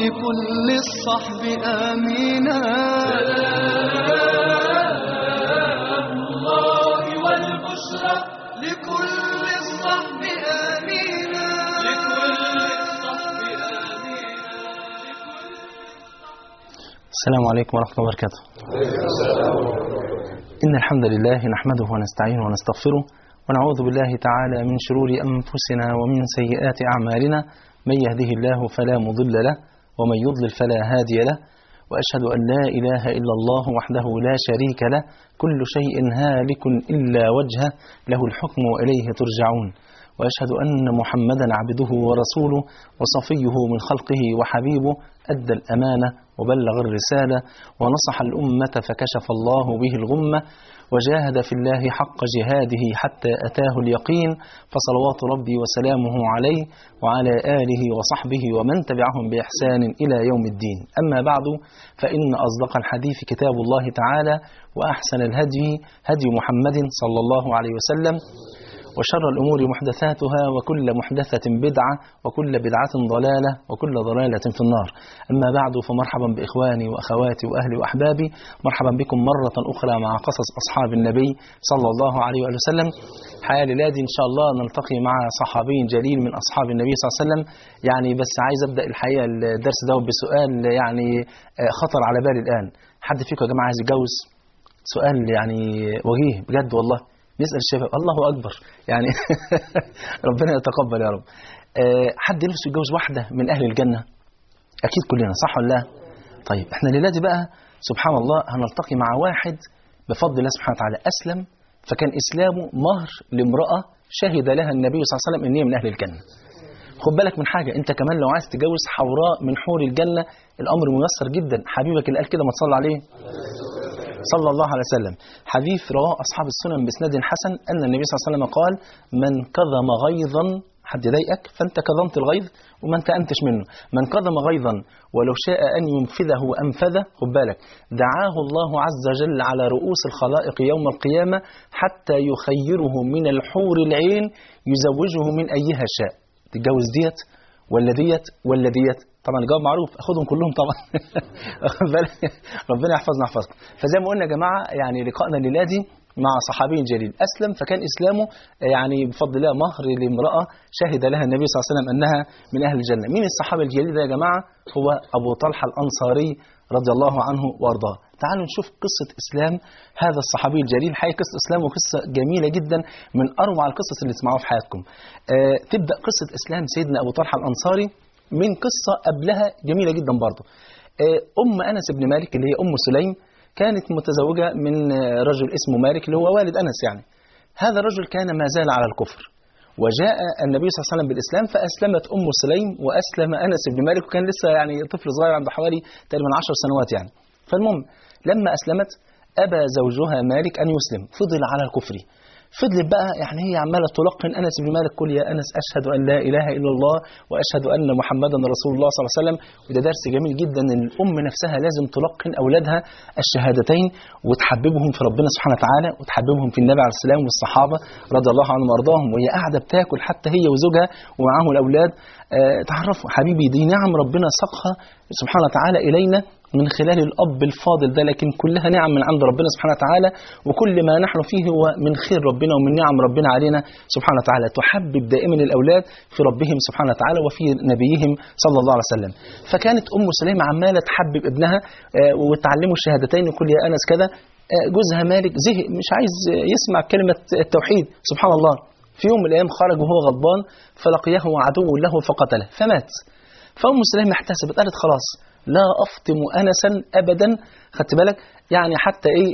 لكل الصحب آمينا. سلام الله والبشرى لكل الصحب آمينا. السلام عليكم ورحمة الله وبركاته. إن الحمد لله نحمده ونستعينه ونستغفره ونعوذ بالله تعالى من شرور أنفسنا ومن سيئات أعمالنا. من يهده الله فلا مضل له ومن يضلل فلا هادي له، وأشهد أن لا إله إلا الله وحده لا شريك له، كل شيء هالك إلا وجهه، له الحكم وإليه ترجعون. وأشهد أن محمدا عبده ورسوله وصفيه من خلقه وحبيبه، أدى الأمانة وبلغ الرسالة ونصح الأمة فكشف الله به الغمة، وجاهد في الله حق جهاده حتى أتاه اليقين، فصلوات ربي وسلامه عليه وعلى آله وصحبه ومن تبعهم بإحسان إلى يوم الدين. أما بعد، فإن أصدق الحديث كتاب الله تعالى، وأحسن الهدي هدي محمد صلى الله عليه وسلم، وشر الأمور محدثاتها، وكل محدثة بدعة، وكل بدعة ضلالة، وكل ضلالة في النار. أما بعد، فمرحبا بإخواني وأخواتي وأهلي وأحبابي، مرحبا بكم مرة أخرى مع قصص أصحاب النبي صلى الله عليه وسلم. حياة ليلادي إن شاء الله نلتقي مع صحابي جليل من أصحاب النبي صلى الله عليه وسلم. يعني بس عايز أبدأ الحقيقة الدرس ده بسؤال يعني خطر على بالي الآن. حد فيكم يا جماعة عايز يتجوز؟ سؤال يعني وجيه بجد والله. نسأل الشباب، الله أكبر يعني ربنا يتقبل يا رب. حد نفسه يتجوز واحدة من أهل الجنة؟ أكيد كلنا، صح ولا لا؟ طيب احنا ليلادي بقى سبحان الله هنلتقي مع واحد بفضل الله سبحانه وتعالى أسلم، فكان إسلامه مهر لامرأة شهد لها النبي صلى الله عليه وسلم إن هي من أهل الجنة. خد بالك من حاجة، أنت كمان لو عايز تتجوز حوراء من حور الجنة الأمر ميسر جدا. حبيبك اللي قال كده ما تصلي عليه صلى الله عليه وسلم. حديث رواه أصحاب السنن بإسناد حسن أن النبي صلى الله عليه وسلم قال: من كظم غيظا، حد ضايقك فأنت كظمت الغيظ وما انت أنتش منه، من كظم غيظا ولو شاء أن ينفذه أنفذه، خد بالك، دعاه الله عز وجل على رؤوس الخلائق يوم القيامة حتى يخيره من الحور العين يزوجه من أيها شاء. تتجوز ديت ولا ديت ولا ديت؟ طبعا الجواب معروف، اخدهم كلهم طبعا ربنا يحفظنا يحفظكم. فزي ما قلنا يا جماعه، يعني لقائنا الليلادي مع صحابي جليل اسلم، فكان اسلامه يعني بفضل الله مهر لامراه شهد لها النبي صلى الله عليه وسلم انها من اهل الجنه. مين الصحابي الجليل ده يا جماعه؟ هو ابو طلحه الانصاري رضي الله عنه وارضاه. تعالوا نشوف قصه اسلام هذا الصحابي الجليل. حقيقه قصه اسلامه قصه جميله جدا، من اروع القصص اللي تسمعوها في حياتكم. تبدا قصه اسلام سيدنا ابو طلحه الانصاري من قصة قبلها جميلة جدا برضه. أم أنس بن مالك اللي هي أم سليم كانت متزوجة من رجل اسمه مالك اللي هو والد أنس يعني. هذا الرجل كان ما زال على الكفر، وجاء النبي صلى الله عليه وسلم بالإسلام، فأسلمت أم سليم وأسلم أنس بن مالك، وكان لسه يعني طفل صغير عنده حوالي تقريبا 10 سنوات يعني. فالمهم لما أسلمت أبى زوجها مالك أن يسلم، فضل على الكفر. فضلت بقى يعني هي عماله تلقن انس بن مالك: قل يا انس اشهد ان لا اله الا الله واشهد ان محمدا رسول الله صلى الله عليه وسلم. وده درس جميل جدا، ان الام نفسها لازم تلقن اولادها الشهادتين وتحببهم في ربنا سبحانه وتعالى، وتحببهم في النبي عليه السلام والصحابه رضي الله عنهم وارضاهم، وهي قاعده بتاكل حتى هي وزوجها ومعاهم الاولاد. تعرفوا حبيبي، دي نعم ربنا ساقها سبحانه وتعالى الينا من خلال الأب الفاضل ده، لكن كلها نعم من عند ربنا سبحانه وتعالى، وكل ما نحن فيه هو من خير ربنا ومن نعم ربنا علينا سبحانه وتعالى. تحبب دائما الأولاد في ربهم سبحانه وتعالى وفي نبيهم صلى الله عليه وسلم. فكانت أم سليم عمالة تحبب ابنها وتعلمه الشهادتين وكل يا أنس كذا. جوزها مالك زهق، مش عايز يسمع كلمة التوحيد. سبحان الله، في يوم من الأيام خرج وهو غضبان فلقيه عدو له فقتله فمات. فأم سليم احتسبت، قالت: خلاص لا أفطم أنسا أبدا، خدت بالك، يعني حتى إيه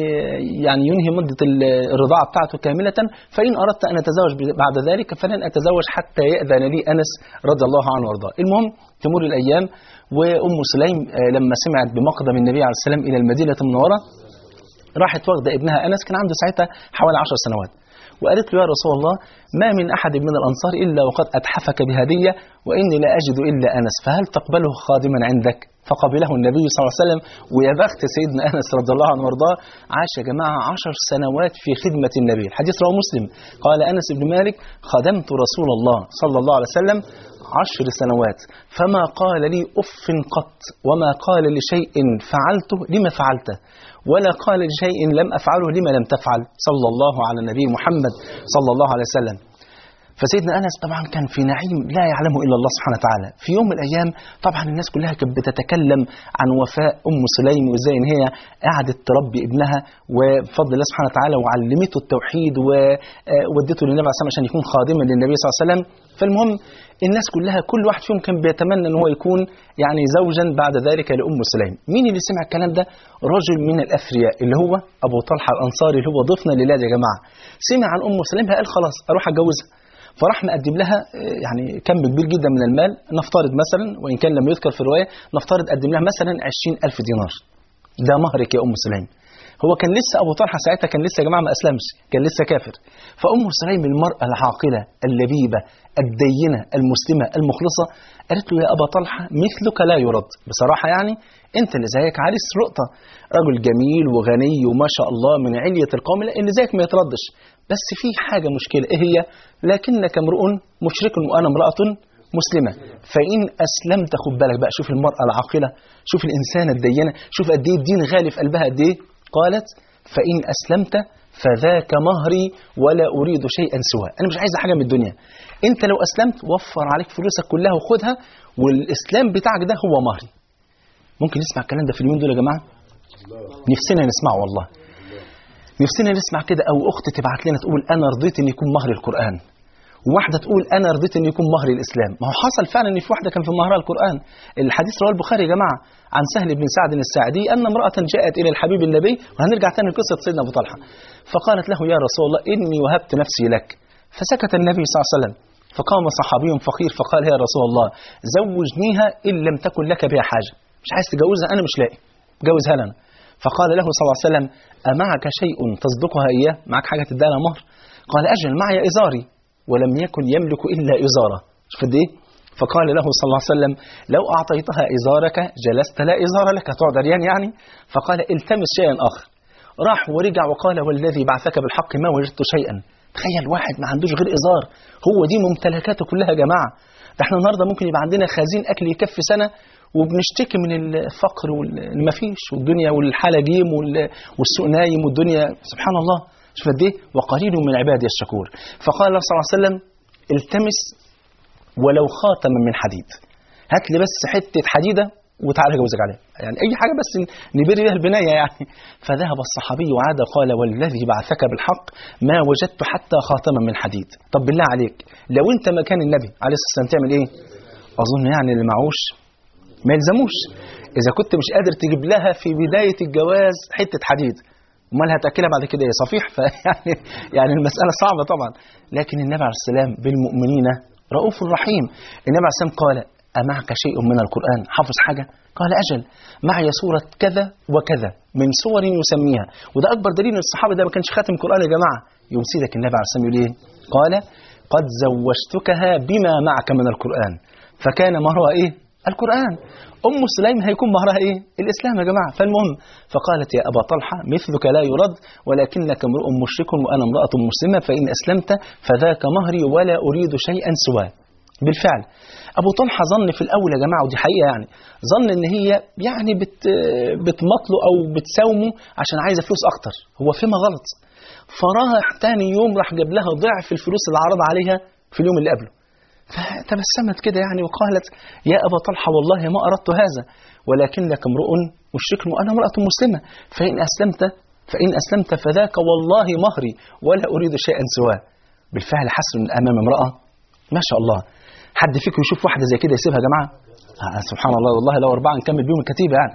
يعني ينهي مدة الرضاعة بتاعته كاملة، فإن أردت أن أتزوج بعد ذلك فلن أتزوج حتى يأذن لي أنس رضي الله عنه وارضاه. المهم تمر الأيام، وأم سليم لما سمعت بمقدم النبي عليه السلام إلى المدينة المنورة راحت واخدة ابنها أنس، كان عنده ساعتها حوالي 10 سنوات، وقالت له: يا رسول الله، ما من أحد من الأنصار إلا وقد أتحفك بهدية، وإني لا أجد إلا أنس، فهل تقبله خادما عندك؟ فقبله النبي صلى الله عليه وسلم. ويا بخت سيدنا أنس رضي الله عنه وارضاه، عاش يا جماعة 10 سنوات في خدمة النبي. الحديث رواه مسلم، قال أنس بن مالك: خدمت رسول الله صلى الله عليه وسلم 10 سنوات، فما قال لي أف قط، وما قال لشيء فعلته لما فعلته، ولا قال لشيء لم أفعله لما لم تفعل، صلى الله على النبي محمد صلى الله عليه وسلم. فسيدنا أنس طبعا كان في نعيم لا يعلمه إلا الله سبحانه وتعالى. في يوم من الأيام طبعا الناس كلها كانت بتتكلم عن وفاء سليم، وإزاي إن هي قعدت تربي ابنها وبفضل الله سبحانه وتعالى وعلمته التوحيد وودته للنبي عليه الصلاة والسلام عشان يكون خادما للنبي صلى الله عليه وسلم. فالمهم الناس كلها كل واحد فيهم كان بيتمنى ان هو يكون يعني زوجا بعد ذلك سليم. مين اللي سمع الكلام ده؟ رجل من الأثرياء اللي هو أبو طلحة الأنصاري اللي هو ضيفنا لله يا جماعة. سمع عن سليم قال خلاص أروح أتجوزها. فراح مقدم لها يعني كم كبير جدا من المال، نفترض مثلا وإن كان لم يذكر في الرواية، نفترض قدم لها مثلا 20,000 دينار، ده مهرك يا سليم. هو كان لسه أبو طلحة ساعتها كان لسه يا جماعة ما أسلمش، كان لسه كافر. سليم المرأة العاقلة اللبيبة الدينة المسلمة المخلصة قالت له يا أبا طلحة مثلك لا يرد، بصراحة يعني أنت اللي زيك عريس لقطة، رجل جميل وغني وما شاء الله من علية القوم، اللي زيك ما يتردش، بس في حاجة مشكلة. إيه هي؟ لكنك امرؤ مشرك وأنا امرأة مسلمة، فإن أسلمت، خد بالك بقى، شوف المرأة العاقلة، شوف الإنسانة الدينة، شوف قد إيه الدين غالي في قلبها قد إيه. قالت فإن أسلمت فذاك مهري ولا أريد شيئا سواه، أنا مش عايزة حاجة من الدنيا، أنت لو أسلمت وفر عليك فلوسك كلها وخدها، والإسلام بتاعك ده هو مهري. ممكن نسمع الكلام ده في اليومين دول يا جماعة؟ نفسنا نسمعه والله، نفسنا نسمع كده. أو أخت تبعت لنا تقول أنا رضيت أن يكون مهر القرآن، وواحدة تقول أنا رضيت أن يكون مهر الإسلام. ما هو حصل فعلا أن في واحدة كان في مهرها القرآن. الحديث رواه البخاري يا جماعة عن سهل بن سعد الساعدي أن امرأة جاءت إلى الحبيب النبي، وهنرجع تاني لقصة سيدنا أبو طلحة، فقالت له يا رسول الله إني وهبت نفسي لك، فسكت النبي صلى الله عليه وسلم، فقام صحابي فقير فقال يا رسول الله زوجنيها إن لم تكن لك بها حاجة، مش عايز تجوزها، أنا مش لاقي، جوزها لنا. فقال له صلى الله عليه وسلم أمعك شيء تصدقها إياه؟ معك حاجة تدانا مهر؟ قال أجل معي إزاري، ولم يكن يملك إلا إزارة. شوف قد إيه؟ فقال له صلى الله عليه وسلم لو أعطيتها إزارك جلست لا إزار لك، تقعد عريان يعني. فقال التمس شيئا آخر. راح ورجع وقال والذي بعثك بالحق ما وجدت شيئا. تخيل واحد ما عندوش غير إزار، هو دي ممتلكاته كلها يا جماعة. ده احنا النهارده ممكن يبقى عندنا خزين أكل يكفي سنة، وبنشتكي من الفقر واللي مفيش، والدنيا والحالة جيم والسوق نايم والدنيا سبحان الله. شوف قد ايه وقليل من عبادي الشكور. فقال الله صلى الله عليه وسلم التمس ولو خاتما من حديد، هات لي بس حته حديده وتعالى جوزك عليها، يعني اي حاجه بس نبر بها البنايه يعني. فذهب الصحابي وعاد قال والذي بعثك بالحق ما وجدت حتى خاتما من حديد. طب بالله عليك لو انت مكان النبي عليه الصلاه والسلام تعمل ايه؟ اظن يعني اللي معوش ما يلزموش. اذا كنت مش قادر تجيب لها في بدايه الجواز حته حديد، امال هتاكلها بعد كده يا صفيح؟ يعني المساله صعبه طبعا. لكن النبي عليه السلام بالمؤمنين رؤوف رحيم. النبي عليه السلام قال أمعك شيء من القرآن؟ حافظ حاجة؟ قال أجل معي سورة كذا وكذا من سور يسميها. وده أكبر دليل ان الصحابة ده ما كانش خاتم قرآن يا جماعة. يوم سيدك النبي عليه السلام يقول ايه؟ قال قد زوجتكها بما معك من القرآن، فكان مهرها ايه؟ القرآن. سليم هيكون مهرها ايه؟ الإسلام يا جماعة. فالمهم فقالت يا أبا طلحة مثلك لا يرد، ولكنك امرؤ مشرك وأنا امرأة مسلمة، فإن أسلمت فذاك مهري ولا أريد شيئا سواه. بالفعل أبو طلحة ظن في الأول يا جماعة، ودي حقيقة يعني، ظن إن هي يعني بتمطله أو بتساومه عشان عايزة فلوس أكتر. هو فيما غلط. فراح تاني يوم راح جاب لها ضعف الفلوس اللي عرض عليها في اليوم اللي قبله. فتبسمت كده يعني وقالت يا أبا طلحة والله ما أردت هذا، ولكنك امرؤ مشرك وأنا امرأة مسلمة، فإن أسلمت فذاك والله مهري ولا أريد شيئا سواه. بالفعل حسن أمام امرأة ما شاء الله. حد فيكم يشوف واحدة زي كده يسيبها يا جماعة؟ سبحان الله والله لو 4 نكمل بيهم الكتيبة يعني.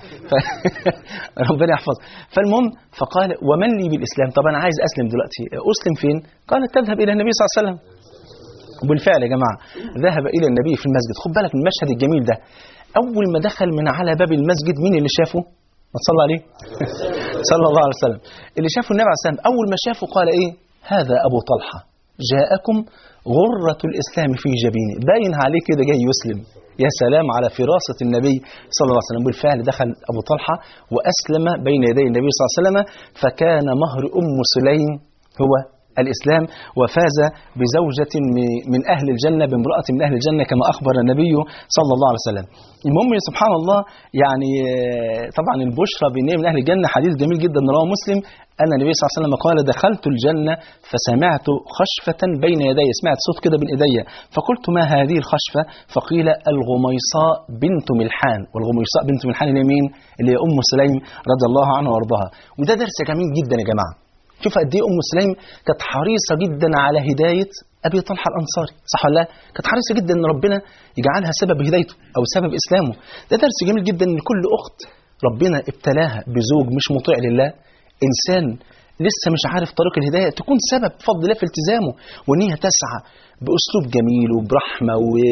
ربنا يحفظ. فالمهم فقال ومن لي بالإسلام؟ طب أنا عايز أسلم دلوقتي، أسلم فين؟ قالت تذهب إلى النبي صلى الله عليه وسلم. وبالفعل يا جماعة ذهب إلى النبي في المسجد. خد بالك من المشهد الجميل ده. أول ما دخل من على باب المسجد مين اللي شافه؟ ما تصلى عليه صلى الله عليه وسلم. اللي شافه النبي عليه الصلاة والسلام أول ما شافه قال إيه؟ هذا أبو طلحة جاءكم غرة الإسلام في جبينه، باين عليه كده جاي يسلم. يا سلام على فراسة النبي صلى الله عليه وسلم. بالفعل دخل أبو طلحة وأسلم بين يدي النبي صلى الله عليه وسلم، فكان مهر سليم هو الإسلام وفاز بزوجة من أهل الجنة، بامرأة من أهل الجنة كما أخبر النبي صلى الله عليه وسلم. المهم سبحان الله يعني طبعا البشرى بأن من أهل الجنة حديث جميل جدا رواه مسلم أن النبي صلى الله عليه وسلم قال: دخلت الجنة فسمعت خشفة بين يدي، سمعت صوت كده بين يدي، فقلت: ما هذه الخشفة؟ فقيل: الغميصاء بنت ملحان. والغميصاء بنت ملحان اللي مين؟ اللي هي أم سليم رضي الله عنها وارضاها. وده درس جميل جدا يا جماعة. شوف قد ايه أم سليم كانت حريصة جدا على هداية أبي طلحة الأنصاري، صح ولا لا؟ كانت حريصة جدا إن ربنا يجعلها سبب هدايته أو سبب إسلامه. ده درس جميل جدا إن كل أخت ربنا ابتلاها بزوج مش مطيع لله، إنسان لسه مش عارف طريق الهداية، تكون سبب بفضل الله في التزامه، وإن هي تسعى بأسلوب جميل وبرحمة،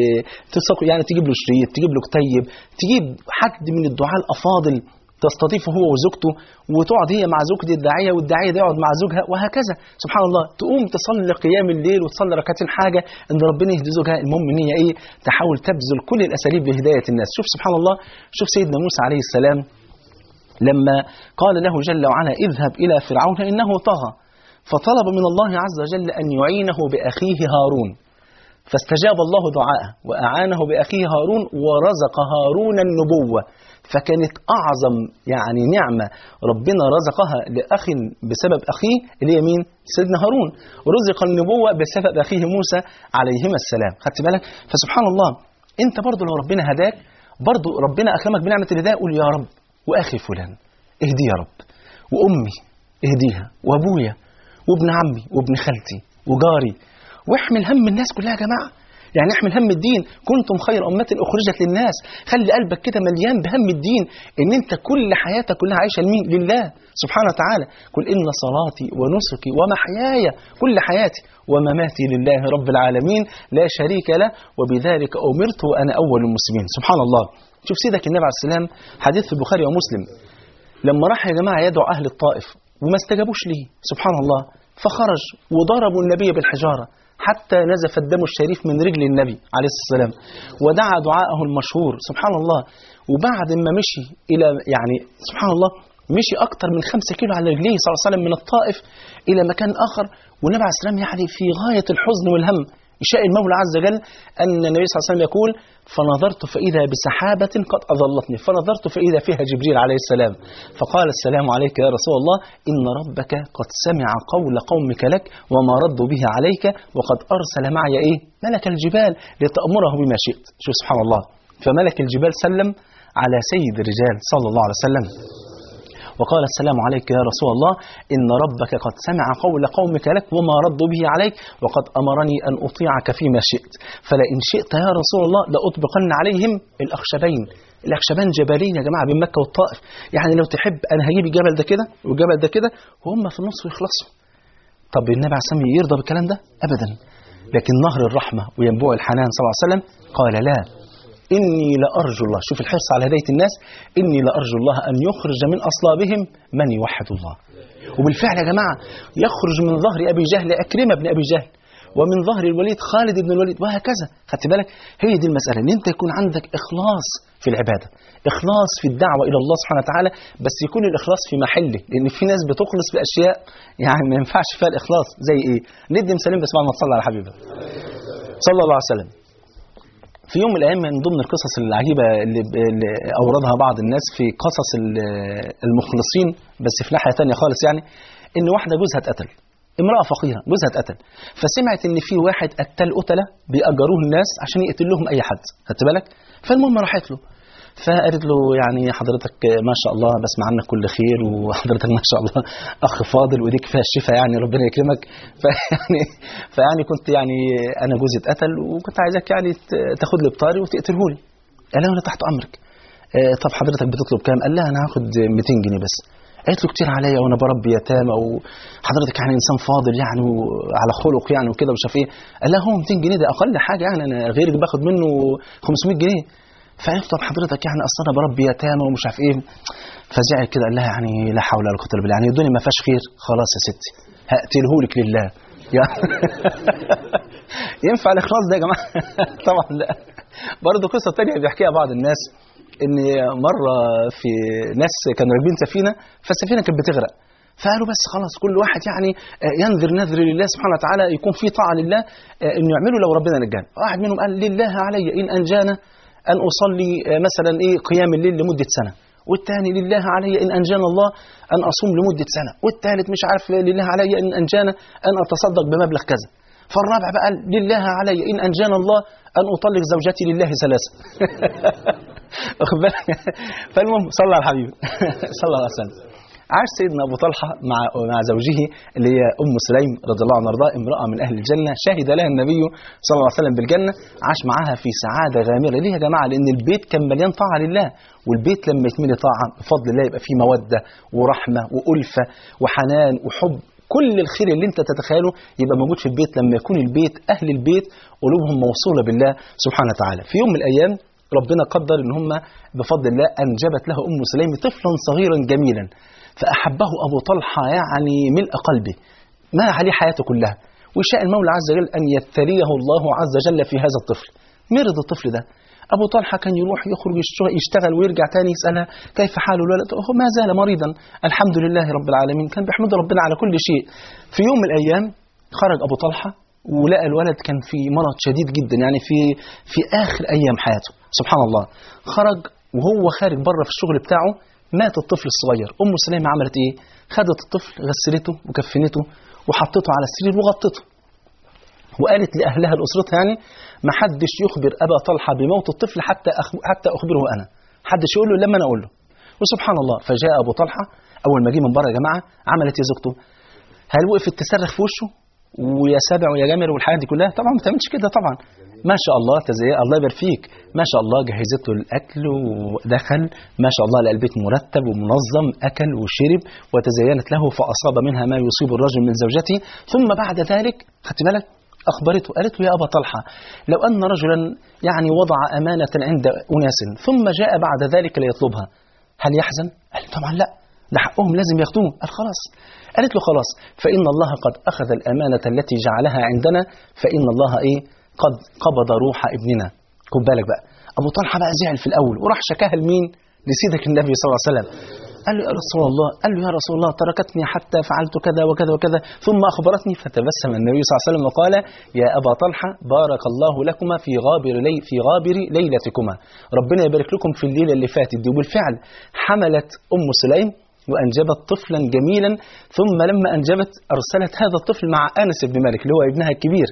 يعني تجيب له شريط، تجيب له كتيب، تجيب حد من الدعاة الأفاضل تستضيفه هو وزوجته، وتقعد هي مع زوجة الداعية والداعية ده يقعد مع زوجها، وهكذا. سبحان الله، تقوم تصلي قيام الليل وتصلي ركعتين حاجة إن ربنا يهدي زوجها. المهم إن هي إيه؟ تحاول تبذل كل الأساليب لهداية الناس. شوف سبحان الله، شوف سيدنا موسى عليه السلام لما قال له جل وعلا: اذهب إلى فرعون إنه طغى، فطلب من الله عز وجل أن يعينه بأخيه هارون، فاستجاب الله دعاءه وأعانه بأخيه هارون ورزق هارون النبوة. فكانت أعظم يعني نعمة ربنا رزقها لأخ بسبب أخيه اللي هي مين؟ سيدنا هارون. ورزق النبوة بسبب أخيه موسى عليهما السلام. خدت بالك؟ فسبحان الله، أنت برضو لو ربنا هداك، برضو ربنا أكرمك بنعمة الهداية، قول يا رب وأخي فلان اهدي يا رب، وأمي اهديها، وأبويا وابن عمي وابن خالتي وجاري، واحمل هم الناس كلها يا جماعة. يعني احمل هم الدين. كنتم خير أمة أخرجت للناس. خلي قلبك كده مليان بهم الدين، ان انت كل حياتك كلها عايشة لمين؟ لله سبحانه وتعالى. قل إن صلاتي ونسكي ومحياي، كل حياتي، ومماتي لله رب العالمين لا شريك له وبذلك أمرت وأنا أول المسلمين. سبحان الله. شوف سيدك النبي عليه السلام، حديث في البخاري ومسلم، لما راح يا جماعة يدعو أهل الطائف وما استجابوش ليه، سبحان الله، فخرج وضربوا النبي بالحجارة حتى نزف الدم الشريف من رجل النبي عليه الصلاة والسلام، ودعا دعاءه المشهور سبحان الله. وبعد ما مشي إلى يعني سبحان الله مشي أكتر من 5 كيلو على رجليه صلى الله عليه وسلم من الطائف إلى مكان آخر، والنبي عليه السلام يعني في غاية الحزن والهم. يشاء المولى عز وجل أن النبي صلى الله عليه وسلم يقول: فنظرت فإذا بسحابة قد أظلتني، فنظرت فإذا فيها جبريل عليه السلام، فقال: السلام عليك يا رسول الله، إن ربك قد سمع قول قومك لك وما ردوا به عليك، وقد أرسل معي إيه؟ ملك الجبال لتأمره بما شئت. شو سبحان الله. فملك الجبال سلم على سيد الرجال صلى الله عليه وسلم وقال: السلام عليك يا رسول الله، إن ربك قد سمع قول قومك لك وما ردوا به عليك، وقد أمرني أن أطيعك فيما شئت، فلئن شئت يا رسول الله لأطبقن عليهم الأخشبين. الأخشبان جبلين يا جماعة بين مكة والطائف، يعني لو تحب أنا هجيب الجبل ده كده والجبل ده كده وهم في النص ويخلصوا. طب النبي عليه الصلاة والسلام يرضى بالكلام ده؟ أبدا. لكن نهر الرحمة وينبوع الحنان صلى الله عليه وسلم قال: لا، إني لأرجو الله، شوف الحرص على هداية الناس، إني لأرجو الله أن يخرج من أصلابهم من يوحد الله. وبالفعل يا جماعة يخرج من ظهر أبي جهل عكرمة بن أبي جهل، ومن ظهر الوليد خالد بن الوليد، وهكذا. خدت بالك؟ هي دي المسألة، إن أنت يكون عندك إخلاص في العبادة، إخلاص في الدعوة إلى الله سبحانه وتعالى، بس يكون الإخلاص في محله، لأن في ناس بتخلص في أشياء يعني ما ينفعش فيها الإخلاص. زي إيه؟ ندي مثالين بس بعد ما تصلي على حبيبه صلى الله عليه وسلم. في يوم من الأيام من ضمن القصص العجيبة اللي أوردها بعض الناس في قصص المخلصين، بس في ناحية تانية خالص، يعني إن واحدة جوزها اتقتل، امرأة فقيرة جوزها اتقتل، فسمعت إن في واحد قتلة بيأجروه الناس عشان يقتل لهم أي حد. خدت بالك؟ فالمهم راحت له، فقالت له: يعني حضرتك ما شاء الله بسمع عنك كل خير، وحضرتك ما شاء الله أخ فاضل وديك فيها الشفاء، يعني ربنا يكرمك. فيعني كنت يعني أنا جوزي اتقتل وكنت عايزك يعني تاخد لي بطاري وتقتله لي. قال لها: أنا تحت أمرك. طب حضرتك بتطلب كام؟ قال لها: أنا هاخد 200 جنيه بس. قالت له: كتير عليا وأنا بربي يتامى، وحضرتك يعني إنسان فاضل يعني وعلى خلق يعني وكده ومش عارف إيه. قال لها: هو 200 جنيه ده أقل حاجة، يعني أنا غيرك باخد منه 500 جنيه. فقالت: طب حضرتك يعني أصل أنا بربي يتامى ومش عارف إيه. فزعل كده، قال لها: يعني لا حول ولا قوة إلا بالله، يعني الدنيا ما فيهاش خير، خلاص يا ستي هقتلهولك لله. ينفع الإخلاص ده يا جماعة؟ طبعا لا. برضه قصة تانية بيحكيها بعض الناس، إن مرة في ناس كانوا راكبين سفينة، فالسفينة كانت بتغرق، فقالوا بس خلاص كل واحد يعني ينذر نذر لله سبحانه وتعالى، يكون في طاعة لله انه يعمله لو ربنا نجانا. واحد منهم قال لله علي إن أنجانا أن أصلي مثلا قيام الليل لمدة سنة، والثاني لله علي إن أنجانا الله أن أصوم لمدة سنة، والثالث مش عارف لله علي إن أنجانا أن أتصدق بمبلغ كذا، فالرابع بقى قال لله علي إن أنجانا الله أن أطلق زوجتي لله ثلاثة. فالمهم صلى على الحبيب صلى الله عليه وسلم. عاش سيدنا أبو طلحة مع زوجه اللي هي أم سليم رضي الله عنها وارضاها، امرأة من أهل الجنة شهد لها النبي صلى الله عليه وسلم بالجنة. عاش معها في سعادة غامرة. ليه يا جماعة؟ لأن البيت كان مليان طاعة لله، والبيت لما يتملي طاعة بفضل الله يبقى فيه مودة ورحمة وألفة وحنان وحب. كل الخير اللي انت تتخيله يبقى موجود في البيت لما يكون البيت أهل البيت قلوبهم موصولة بالله سبحانه وتعالى. في يوم من الأيام ربنا قدر ان هم بفضل الله أنجبت له أم سليم طفلا صغيرا جميلا، فأحبه أبو طلحة يعني ملء قلبه، ما عليه حياته كلها، وشاء المولى عز وجل أن يبتليه الله عز وجل في هذا الطفل. مرض الطفل ده. أبو طلحة كان يروح يخرج يشتغل ويرجع تاني يسألها كيف حال الولد، هو ما زال مريضا الحمد لله رب العالمين، كان بيحمد ربنا على كل شيء. في يوم من الأيام خرج أبو طلحة ولقى الولد كان في مرض شديد جدا، يعني في آخر أيام حياته. سبحان الله. خرج وهو خارج بره في الشغل بتاعه مات الطفل الصغير. أم سليمة عملت إيه؟ خدت الطفل غسلته وكفنته وحطته على السرير وغطته، وقالت لأهلها لأسرتها يعني ما حدش يخبر أبا طلحة بموت الطفل حتى أخبره أنا، حدش يقول له لما أنا أقول له. وسبحان الله فجاء أبو طلحة أول ما جه من بره يا جماعة عملت يا زوجته؟ هل وقفت تصرخ في وشه ويا سابع ويا جامر والحاجات دي كلها؟ طبعا ما تعملش كده طبعا. ما شاء الله الله يبارك فيك، ما شاء الله جهزت له الأكل ودخل، ما شاء الله لقى البيت مرتب ومنظم، أكل وشرب وتزينت له فأصاب منها ما يصيب الرجل من زوجته. ثم بعد ذلك خدت بالك أخبرته، قالت له يا أبا طلحة لو أن رجلا يعني وضع أمانة عند أناس ثم جاء بعد ذلك ليطلبها هل يحزن؟ قال طبعا لا، ده حقهم لازم ياخدوه. قال خلاص. قالت له خلاص فإن الله قد أخذ الأمانة التي جعلها عندنا، فإن الله قد قبض روح ابننا. خد بالك بقى، أبو طلحة بقى زعل في الأول وراح شكاها لمين؟ لسيدك النبي صلى الله عليه وسلم. قال له يا رسول الله، قال له يا رسول الله تركتني حتى فعلت كذا وكذا وكذا ثم أخبرتني. فتبسم النبي صلى الله عليه وسلم وقال يا أبا طلحة بارك الله لكما في غابر ليلتكما، ربنا يبارك لكم في الليلة اللي فاتت دي. وبالفعل حملت أم سليم وأنجبت طفلا جميلا، ثم لما أنجبت أرسلت هذا الطفل مع أنس بن مالك اللي هو ابنها الكبير.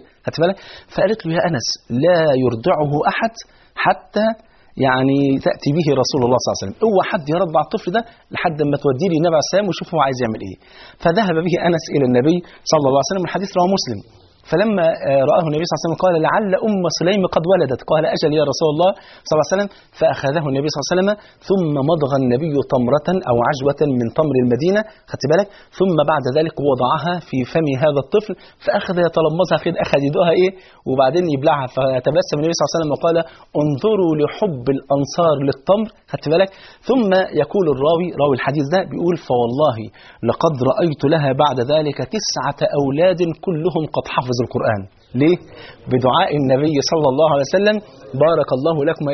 فقالت له يا أنس لا يرضعه أحد حتى يعني تأتي به رسول الله صلى الله عليه وسلم، هو حد يرضع الطفل ده لحد ما توديه لي النبي عليه السلام ويشوف هو عايز يعمل ايه. فذهب به أنس إلى النبي صلى الله عليه وسلم، الحديث رواه مسلم. فلما رآه النبي صلى الله عليه وسلم قال لعل أم سليم قد ولدت، قال أجل يا رسول الله صلى الله عليه وسلم. فأخذه النبي صلى الله عليه وسلم ثم مضغ النبي تمرة أو عجوة من تمر المدينة، خدت بالك، ثم بعد ذلك وضعها في فم هذا الطفل فأخذ يتلمظها كده، أخذ يدوها وبعدين يبلعها. فتبسم النبي صلى الله عليه وسلم وقال انظروا لحب الأنصار للتمر، خدت بالك. ثم يقول راوي الحديث ده بيقول فوالله لقد رأيت لها بعد ذلك 9 أولاد كلهم قد حفظوا القرآن. ليه؟ بدعاء النبي صلى الله عليه وسلم بارك الله لكم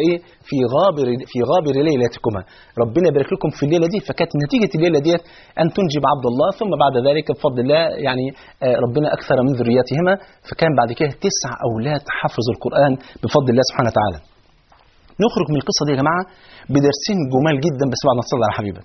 في غابر ليلتكما، ربنا يبارك لكم في الليلة دي. فكانت نتيجة الليلة دي أن تنجب عبد الله، ثم بعد ذلك بفضل الله يعني ربنا أكثر من ذرياتهما، فكان بعد كده 9 أولاد حفظوا القرآن بفضل الله سبحانه وتعالى. نخرج من القصة دي يا جماعة بدرسين جمال جدا بس بعد ما تصلي على حبيبك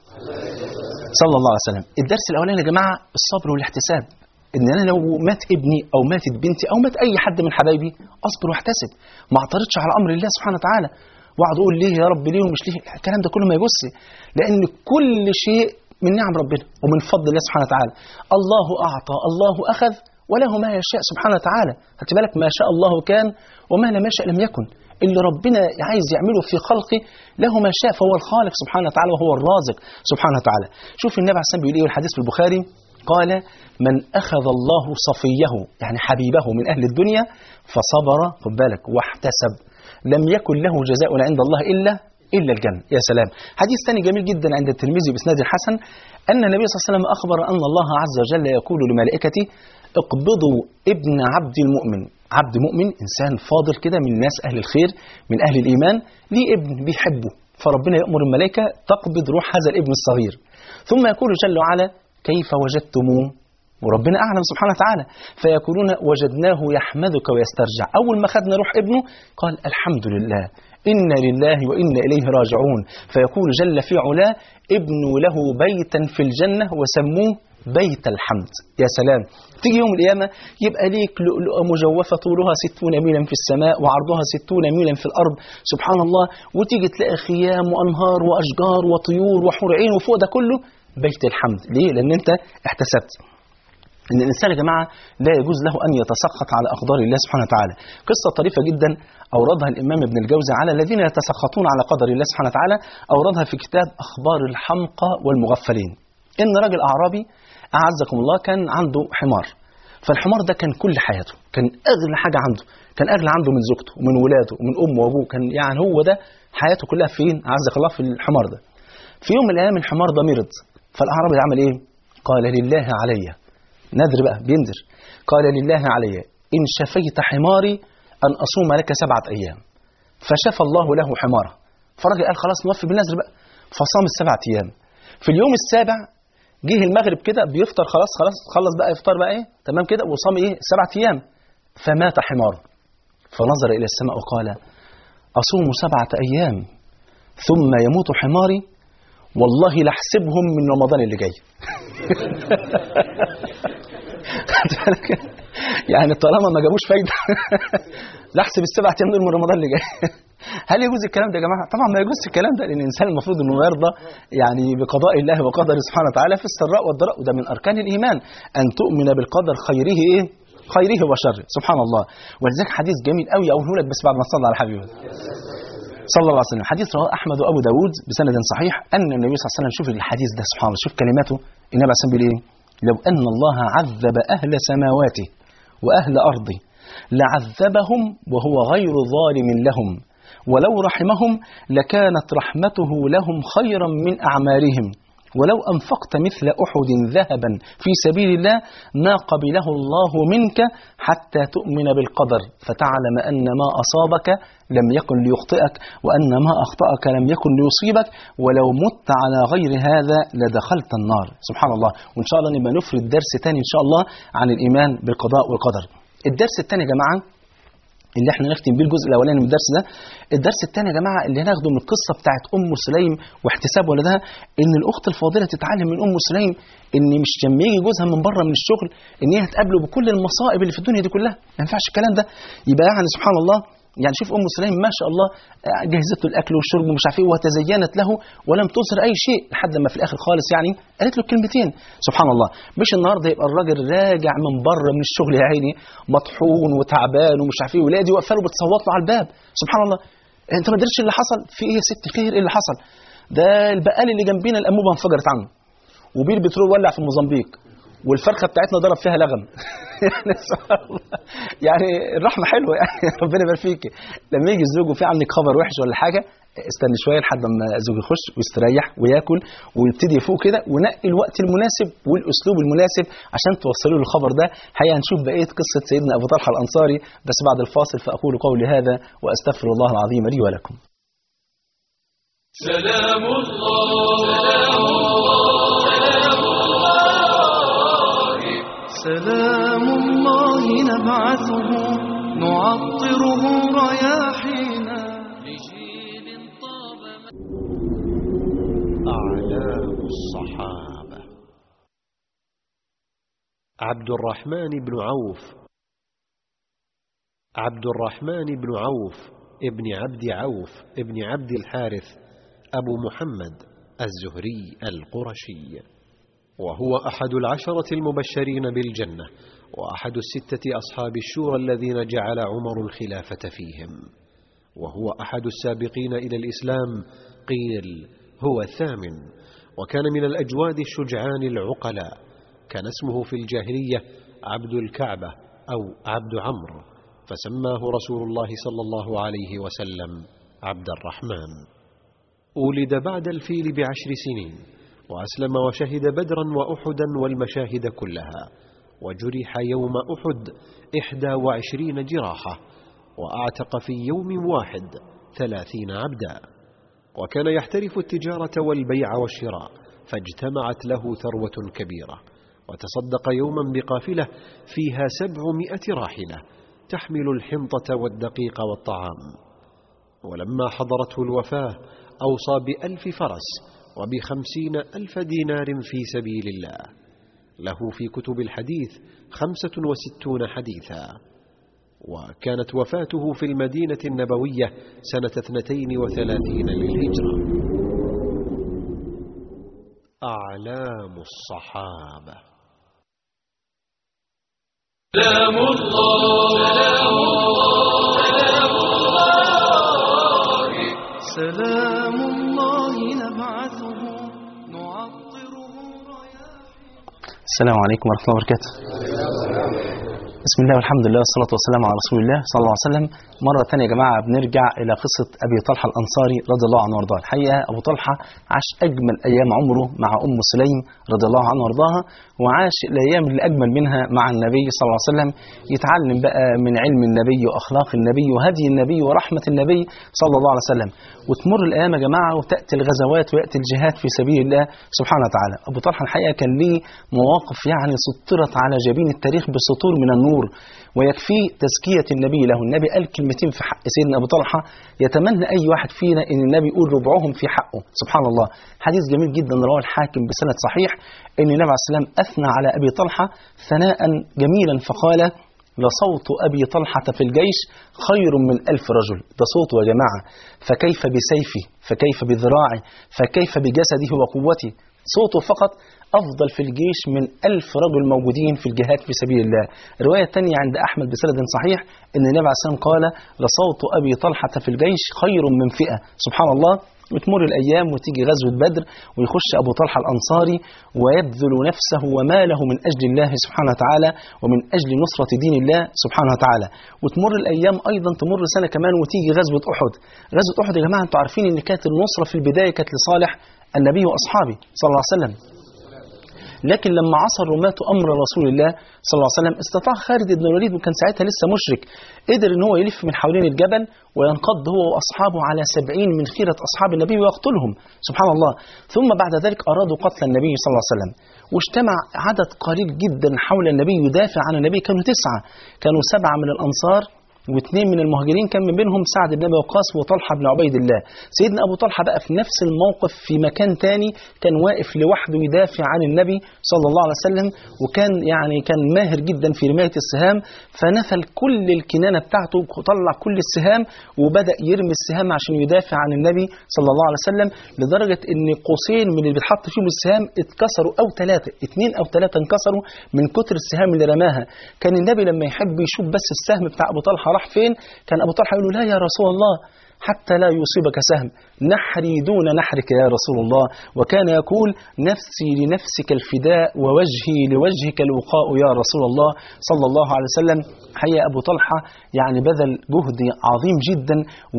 صلى الله عليه وسلم. الدرس الأولاني يا جماعة الصبر والاحتساب، ان انا لو مات ابني او ماتت بنتي او مات اي حد من حبايبي اصبر واحتسب، ما اعترضش على امر الله سبحانه وتعالى واقعد اقول ليه يا رب ليه ومش ليه، الكلام ده كله ما يجوزش، لان كل شيء من نعم ربنا ومن فضل الله سبحانه وتعالى. الله اعطى الله اخذ وله ما يشاء سبحانه وتعالى، خدت بالك، ما شاء الله كان وما لم يشاء لم يكن. اللي ربنا عايز يعمله في خلقه له ما شاء، فهو الخالق سبحانه وتعالى وهو الرازق سبحانه وتعالى. شوف النبي عليه الصلاه والسلام بيقول ايه الحديث في البخاري، قال من أخذ الله صفيه يعني حبيبه من أهل الدنيا فصبر، خد بالك، واحتسب لم يكن له جزاء عند الله إلا الجنة. يا سلام. حديث ثاني جميل جدا عند الترمذي بإسناد الحسن أن النبي صلى الله عليه وسلم أخبر أن الله عز وجل يقول لملائكته اقبضوا ابن عبد المؤمن، عبد مؤمن إنسان فاضل كده من الناس أهل الخير من أهل الإيمان، ليه ابن بيحبه، فربنا يأمر الملائكة تقبض روح هذا الابن الصغير. ثم يقول جل وعلا كيف وجدتموه؟ وربنا أعلم سبحانه وتعالى. فيقولون وجدناه يحمدك ويسترجع. أول ما خدنا روح ابنه قال الحمد لله إنا لله وإنا إليه راجعون. فيقول جل في علاه ابنوا له بيتا في الجنة وسموه بيت الحمد. يا سلام، تيجي يوم القيامة يبقى ليك لؤلؤة مجوفة طولها 60 ميلا في السماء وعرضها 60 ميلا في الأرض، سبحان الله، وتيجي تلاقي خيام وأنهار وأشجار وطيور وحور عين، وفوق ده كله بيت الحمد. ليه؟ لأن أنت احتسبت إن الإنسان يا جماعة لا يجوز له أن يتسخط على أقدار الله سبحانه وتعالى. قصة طريفة جدا أوردها الإمام ابن الجوزي على الذين يتسخطون على قدر الله سبحانه وتعالى، أوردها في كتاب أخبار الحمقى والمغفلين. إن راجل أعرابي أعزكم الله كان عنده حمار، فالحمار ده كان كل حياته، كان أغلى حاجة عنده، كان أغلى عنده من زوجته ومن ولاده ومن أمه وأبوه، كان يعني هو ده حياته كلها فين؟ أعزك الله في الحمار ده. في يوم من الأيام الحمار ده مرض، فالأعرابي عمل إيه؟ قال لله علي، نذر بقى بينذر، قال لله علي إن شفيت حماري أن أصوم لك 7 أيام. فشفى الله له حماره، فالراجل قال خلاص نوفي بالنذر بقى، فصام 7 أيام. في اليوم السابع جه المغرب كده بيفطر، خلاص خلص بقى يفطر بقى ايه تمام كده، وصام ايه 7 أيام. فمات حماره، فنظر إلى السماء وقال أصوم 7 أيام ثم يموت حماري، والله لحسبهم من رمضان اللي جاي. يعني طالما ما جابوش فايدة لحسب ال7 أيام دول من رمضان اللي جاي. هل يجوز الكلام ده يا جماعة؟ طبعا ما يجوز الكلام ده، لأن الإنسان المفروض أنه يرضى يعني بقضاء الله وقدره سبحانه وتعالى في السراء والضراء، وده من أركان الإيمان أن تؤمن بالقدر خيره إيه؟ خيره وشره، سبحان الله. ولذلك حديث جميل قوي أقوله لك بس بعد ما تصلي على حبيبه صلى الله عليه وسلم. حديث رواه أحمد وأبو داود بسند صحيح أن النبي صلى الله عليه وسلم، شوف الحديث ده سبحان الله، شوف كلماته النبي عليه الصلاة والسلام بيقول إيه؟ لو أن الله عذب أهل سماواته وأهل أرضه لعذبهم وهو غير ظالم لهم، ولو رحمهم لكانت رحمته لهم خيرا من أعمالهم، ولو أنفقت مثل أحد ذهبا في سبيل الله ما قبله الله منك حتى تؤمن بالقدر فتعلم أن ما أصابك لم يكن ليخطئك وأن ما أخطأك لم يكن ليصيبك، ولو مت على غير هذا لدخلت النار. سبحان الله. وإن شاء الله نبقى نفرد درس تاني إن شاء الله عن الإيمان بالقضاء والقدر. الدرس الثاني يا جماعة اللي احنا نختم بيه الجزء الاولاني من الدرس ده، الدرس الثاني يا جماعه اللي هناخده من القصه بتاعت ام سليم واحتساب ولدها، ان الاخت الفاضله تتعلم من ام سليم ان مش لما يجي جوزها من بره من الشغل ان هي تقابله بكل المصائب اللي في الدنيا دي كلها، ما ينفعش الكلام ده. يبقى يعني سبحان الله، يعني شوف ام سليم ما شاء الله جهزت له الاكل والشرب ومش عارف ايه وتزينت له ولم تظهر اي شيء، لحد لما في الاخر خالص يعني قالت له كلمتين. سبحان الله. مش النهارده يبقى الراجل راجع من بره من الشغل يا عيني مطحون وتعبان ومش عارف ايه، ويلاقي دي واقفه له بتصوت له على الباب. سبحان الله. انت ما درتش اللي حصل في ايه يا ست خير؟ ايه اللي حصل؟ ده البقال اللي جنبينا الانبوبه انفجرت عنه، وبير بترول ولع في موزمبيق، والفرخه بتاعتنا ضرب فيها لغم. يعني الرحمه حلوه يعني ربنا يبارك فيك. لما يجي الزوج وفي عندك خبر وحش ولا حاجه، استنى شويه لحد ما الزوج يخش ويستريح وياكل ويبتدي يفوق كده، ونقي الوقت المناسب والاسلوب المناسب عشان توصلوا له الخبر ده. حقيقه هنشوف بقيه قصه سيدنا ابو طلحه الانصاري بس بعد الفاصل. فاقول قولي هذا واستغفر الله العظيم لي ولكم. سلام الله سلام الله نبعثه نعطره رياحينا لجيل طاب. أعلام الصحابة. عبد الرحمن بن عوف. عبد الرحمن بن عوف ابن عبد عوف ابن عبد الحارث أبو محمد الزهري القرشي، وهو أحد 10 المبشرين بالجنة، وأحد 6 أصحاب الشورى الذين جعل عمر الخلافة فيهم، وهو أحد السابقين إلى الإسلام، قيل هو الثامن، وكان من الأجواد الشجعان العقلاء. كان اسمه في الجاهلية عبد الكعبة أو عبد عمرو، فسماه رسول الله صلى الله عليه وسلم عبد الرحمن. ولد بعد الفيل ب10 سنين، وأسلم وشهد بدرا وأحدا والمشاهد كلها، وجرح يوم أحد 21 جراحة، وأعتق في يوم واحد 30 عبدا. وكان يحترف التجارة والبيع والشراء، فاجتمعت له ثروة كبيرة، وتصدق يوما بقافلة فيها 700 راحلة تحمل الحنطة والدقيق والطعام. ولما حضرته الوفاة أوصى ب1000 فرس وب50,000 دينار في سبيل الله. له في كتب الحديث 65 حديثا. وكانت وفاته في المدينة النبوية سنة 32 للهجرة. أعلام الصحابة. سلام الله نبعثه نعطره رياحين. السلام عليكم ورحمة الله وبركاته. بسم الله والحمد لله والصلاة والسلام على رسول الله صلى الله عليه وسلم. مرة ثانية يا جماعة بنرجع إلى قصة أبي طلحة الأنصاري رضي الله عنه وارضاه. الحقيقة أبو طلحة عاش أجمل أيام عمره مع أم سليم رضي الله عنه وارضاها، وعاش الأيام اللي أجمل منها مع النبي صلى الله عليه وسلم، يتعلم بقى من علم النبي وأخلاق النبي وهدي النبي ورحمة النبي صلى الله عليه وسلم. وتمر الأيام يا جماعة وتأتي الغزوات ويأتي الجهاد في سبيل الله سبحانه وتعالى. أبو طلحة الحقيقة كان ليه مواقف يعني سطرت على جبين التاريخ بسطور من النور، ويكفي تزكية النبي له. النبي قال كلمتين في حق سيدنا أبو طلحة يتمنى أي واحد فينا إن النبي يقول ربعهم في حقه. سبحان الله، حديث جميل جدا رواه الحاكم بسند صحيح إن النبي عليه السلام أثنى على أبي طلحة ثناء جميلا فقال: لصوت أبي طلحة في الجيش خير من 1000 رجل. ده صوته يا جماعة، فكيف بسيفه، فكيف بذراعه، فكيف بجسده وقوته. صوته فقط أفضل في الجيش من 1000 رجل موجودين في الجهاد في سبيل الله. الرواية الثانية عند أحمد بسند صحيح أن النبي عليه السلام قال: لصوت أبي طلحة في الجيش خير من 100. سبحان الله. وتمر الأيام وتيجي غزوة بدر ويخش أبو طلحة الأنصاري ويبذل نفسه وماله من أجل الله سبحانه وتعالى ومن أجل نصرة دين الله سبحانه وتعالى. وتمر الأيام أيضا، تمر سنة كمان وتيجي غزوة أحد. غزوة أحد يا جماعة أنتوا عارفين أن كانت النصرة في البداية كانت لصالح النبي وأصحابه صلى الله عليه وسلم، لكن لما عصى الرماة أمر رسول الله صلى الله عليه وسلم استطاع خالد بن الوليد، وكان ساعتها لسه مشرك، قدر ان هو يلف من حوالين الجبل وينقض هو وأصحابه على 70 من خيرة أصحاب النبي ويقتلهم. سبحان الله. ثم بعد ذلك أرادوا قتل النبي صلى الله عليه وسلم، واجتمع عدد قليل جدا حول النبي يدافع عن النبي. كانوا 9، كانوا 7 من الأنصار و2 من المهاجرين، كان من بينهم سعد بن أبي وقاص وطلحة بن عبيد الله. سيدنا أبو طلحة بقى في نفس الموقف في مكان تاني، كان واقف لوحده يدافع عن النبي صلى الله عليه وسلم، وكان يعني كان ماهر جدا في رماية السهام، فنفل كل الكنانة بتاعته، طلع كل السهام وبدأ يرمي السهام عشان يدافع عن النبي صلى الله عليه وسلم، لدرجة ان قوسين من اللي بيتحط فيهم السهام اتكسروا، أو 3، 2 أو 3 انكسروا من كتر السهام اللي رماها. كان النبي لما يحب يشوف بس السهم بتاع أبو طلحة راح فين، كان أبو طلحة يقول له: لا يا رسول الله، حتى لا يصيبك سهم، نحري دون نحرك يا رسول الله. وكان يقول: نفسي لنفسك الفداء ووجهي لوجهك الوقاء يا رسول الله صلى الله عليه وسلم. حقيقة أبو طلحة يعني بذل جهد عظيم جدا،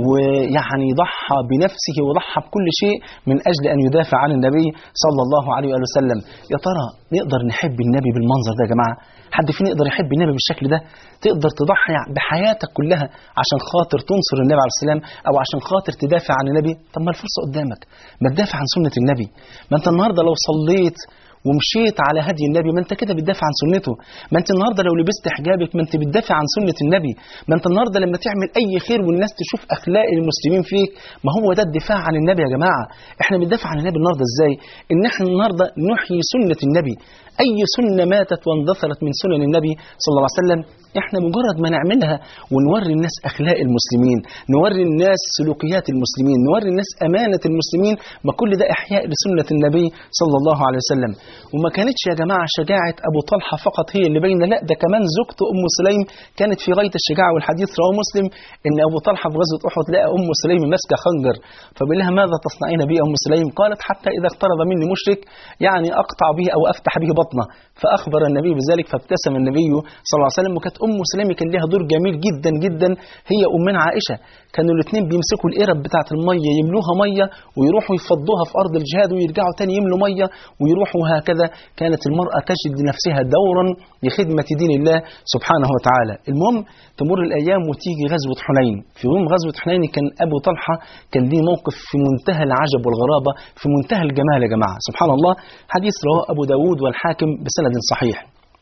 ويعني ضحى بنفسه وضحى بكل شيء من أجل أن يدافع عن النبي صلى الله عليه وسلم. يا ترى نقدر نحب النبي بالمنظر ده يا جماعة؟ حد فينا يقدر يحب النبي بالشكل ده؟ تقدر تضحي بحياتك كلها عشان خاطر تنصر النبي عليه السلام، أو عشان خاطر تدافع عن النبي؟ طب ما الفرصة قدامك، ما تدافع عن سنة النبي. ما أنت النهاردة لو صليت ومشيت على هدي النبي، ما انت كده بتدافع عن سنته. ما انت النهارده لو لبست حجابك، ما انت بتدافع عن سنة النبي. ما انت النهارده لما تعمل اي خير والناس تشوف اخلاق المسلمين فيك، ما هو ده الدفاع عن النبي يا جماعه. احنا بندافع عن النبي النهارده ازاي؟ ان احنا النهارده نحيي سنة النبي. اي سنة ماتت واندثرت من سنن النبي صلى الله عليه وسلم، احنا مجرد ما نعملها ونوري الناس اخلاق المسلمين، نوري الناس سلوكيات المسلمين، نوري الناس امانة المسلمين، ما كل ده احياء لسنة النبي صلى الله عليه وسلم. وما كانتش يا جماعة شجاعة أبو طلحة فقط هي اللي باينة، لا، ده كمان زوجته أم سليم كانت في غاية الشجاعة. والحديث رواه مسلم إن أبو طلحة في غزوة أحد لقى أم سليم ماسكة خنجر، فبيقول لها: ماذا تصنعين بي أم سليم؟ قالت: حتى إذا اقترب مني مشرك يعني أقطع به أو أفتح به بطنه. فأخبر النبي بذلك فابتسم النبي صلى الله عليه وسلم. وكانت أم سليم كان لها دور جميل جدا جدا، هي أمنا عائشة. كانوا الاثنين بيمسكوا القرب بتاعة المية يملوها مية ويروحوا يفضوها في أرض الجهاد، ويرجعوا تاني يملوا مية ويروحوا وهكذا كانت المرأة تجد لنفسها دورا لخدمة دين الله سبحانه وتعالى. المهم تمر الأيام وتيجي غزوة حنين. في يوم غزوة حنين كان أبو طلحة كان ليه موقف في منتهى العجب والغرابة، في منتهى الجمال يا جماعة. سبحان الله، حديث رواه أبو داود والحاكم بسند صحيح،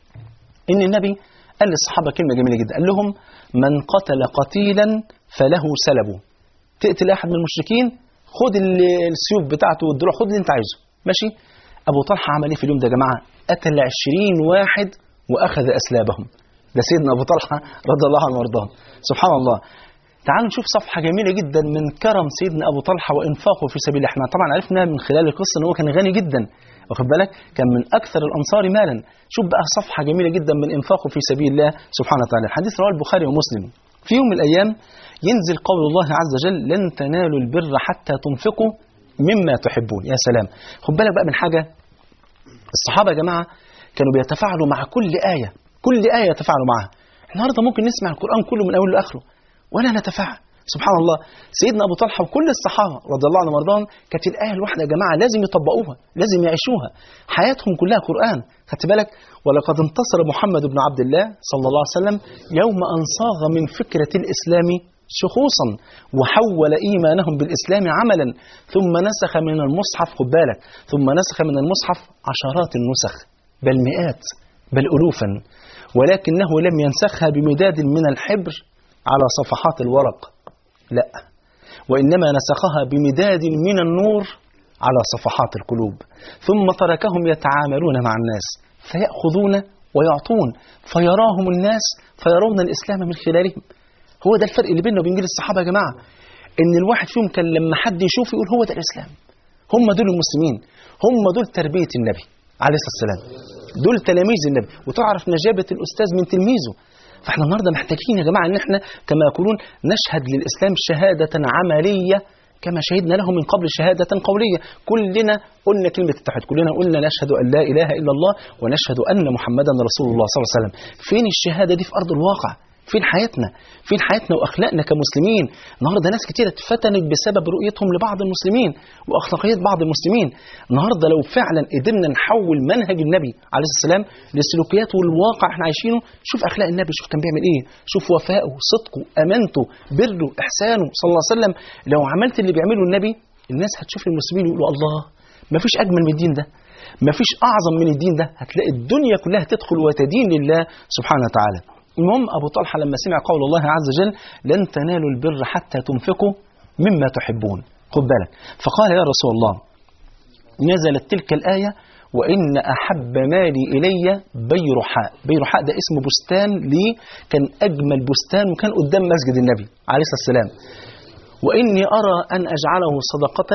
إن النبي قال للصحابة كلمة جميلة جدا، قال لهم: من قتل قتيلا فله سلبه. تقتل أحد من المشركين، خد السيوف بتاعته والدروع، خد اللي انت عايزه، ماشي؟ أبو طلحة عمل ايه في اليوم ده يا جماعة؟ قتل 20 واحد وأخذ أسلابهم. ده سيدنا أبو طلحة رضي الله عنه وارضاه. سبحان الله. تعالوا نشوف صفحة جميلة جدا من كرم سيدنا أبو طلحة وإنفاقه في سبيل الله. احنا طبعا عرفنا من خلال القصة إن هو كان غني جدا، واخد بالك؟ كان من أكثر الأنصار مالا. شوف بقى صفحة جميلة جدا من إنفاقه في سبيل الله سبحانه وتعالى. الحديث رواه البخاري ومسلم. في يوم من الأيام ينزل قول الله عز وجل: لن تنالوا البر حتى تنفقوا مما تحبون. يا سلام. خد بالك بقى من حاجة، الصحابة يا جماعة كانوا بيتفاعلوا مع كل آية، كل آية يتفاعلوا معها. النهارده ممكن نسمع القرآن كله من أوله لآخره ولا نتفاعل. سبحان الله. سيدنا أبو طلحة وكل الصحابة رضي الله عنهم وارضاهم كانت الآية الواحدة يا جماعة لازم يطبقوها، لازم يعيشوها، حياتهم كلها قرآن. خدت بالك؟ ولقد انتصر محمد بن عبد الله صلى الله عليه وسلم يوم أن صاغ من فكرة الإسلام شخوصا وحول إيمانهم بالإسلام عملا، ثم نسخ من المصحف، خد بالك، ثم نسخ من المصحف عشرات النسخ، بل مئات، بل ألوفا، ولكنه لم ينسخها بمداد من الحبر على صفحات الورق، لا، وإنما نسخها بمداد من النور على صفحات القلوب. ثم تركهم يتعاملون مع الناس فيأخذون ويعطون، فيراهم الناس فيرون الإسلام من خلالهم. هو ده الفرق اللي بيننا وبين جيل الصحابة يا جماعة، إن الواحد فيهم كان لما حد يشوف يقول هو ده الإسلام، هم دول المسلمين، هم دول تربية النبي عليه الصلاة والسلام، دول تلاميذ النبي، وتعرف نجابة الأستاذ من تلميذه. فاحنا النهارده محتاجين يا جماعة ان احنا كما يقولون نشهد للإسلام شهادة عملية كما شهدنا له من قبل شهادة قولية. كلنا قلنا كلمة التوحيد، كلنا قلنا نشهد أن لا إله إلا الله ونشهد أن محمدا رسول الله صلى الله عليه وسلم. فين الشهادة دي في أرض الواقع؟ فين حياتنا؟ فين حياتنا وأخلاقنا كمسلمين؟ النهارده ناس كتير اتفتنت بسبب رؤيتهم لبعض المسلمين وأخلاقيات بعض المسلمين. النهارده لو فعلا قدرنا نحول منهج النبي عليه الصلاة والسلام للسلوكيات والواقع احنا عايشينه، شوف أخلاق النبي، شوف كان بيعمل إيه، شوف وفائه، صدقه، أمانته، بره، إحسانه صلى الله عليه وسلم. لو عملت اللي بيعمله النبي الناس هتشوف المسلمين يقولوا الله، ما فيش أجمل من الدين ده، ما فيش أعظم من الدين ده، هتلاقي الدنيا كلها تدخل وتدين لله سبحانه وتعالى. المهم أبو طلحة لما سمع قول الله عز وجل: لن تنالوا البر حتى تنفقوا مما تحبون، خد بالك، فقال: يا رسول الله، نزلت تلك الآية: وإن أحب مالي إلي بيرحاء. بيرحاء ده اسم بستان ليه، كان أجمل بستان وكان قدام مسجد النبي عليه الصلاة والسلام. وإني أرى أن أجعله صدقة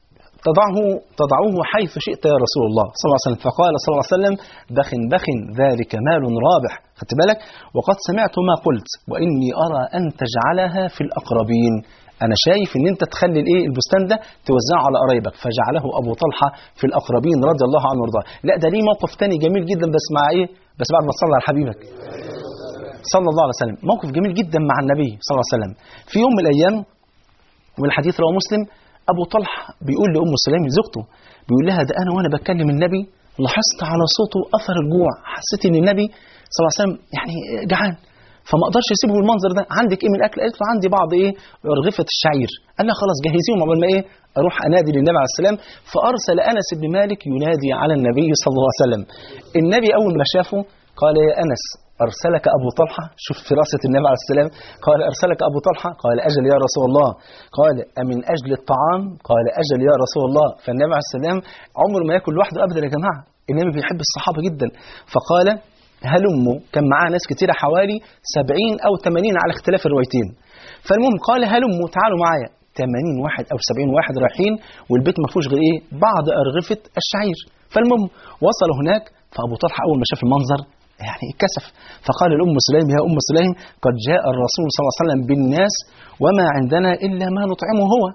تضعوه حيث شئت يا رسول الله صلى الله عليه وسلم. فقال صلى الله عليه وسلم: بخ بخ ذلك مال رابح. خدت بالك؟ وقد سمعت ما قلت وإني أرى أن تجعلها في الأقربين. أنا شايف إن أنت تخلي الإيه البستان ده توزعه على قرايبك. فجعله أبو طلحة في الأقربين رضي الله عنه وارضاه. لا ده ليه موقف تاني جميل جدا، بس مع إيه؟ بس بعد ما تصلي على حبيبك صلى الله عليه وسلم. موقف جميل جدا مع النبي صلى الله عليه وسلم. في يوم من الأيام، والحديث رواه مسلم، أبو طلحة بيقول لأم سليم زوجته، بيقول لها: ده أنا وأنا بكلم النبي لاحظت على صوته أثر الجوع، حسيت إن النبي صلى الله عليه وسلم يعني جعان، فما أقدرش أسيبه بالمنظر ده. عندك إيه من الأكل؟ قالت له: عندي بعض إيه رغيفة الشعير. قال لها: خلاص جهزيهم قبل ما إيه أروح أنادي للنبي عليه السلام. فأرسل أنس بن مالك ينادي على النبي صلى الله عليه وسلم. النبي أول ما شافه قال: يا أنس، أرسلك أبو طلحة؟ شوف فراسة النبي عليه السلام. قال: أرسلك أبو طلحة؟ قال: أجل يا رسول الله. قال: أمن أجل الطعام؟ قال: أجل يا رسول الله. فالنبي عليه السلام عمره ما يأكل لوحده أبدا يا جماعة، النبي بيحب الصحابة جدا. فقال: هلموا، كان معاه ناس كتيرة حوالي 70 أو 80 على اختلاف الروايتين. فالمهم قال: هلموا، تعالوا معايا. 80 واحد أو 70 واحد رايحين، والبيت ما فيهوش غير إيه بعض أرغفة الشعير. فالمهم وصلوا هناك، فأبو طلحة أول ما شاف المنظر يعني اتكسف، فقال لأم سليم: يا أم سليم، قد جاء الرسول صلى الله عليه وسلم بالناس وما عندنا إلا ما نطعمه هو.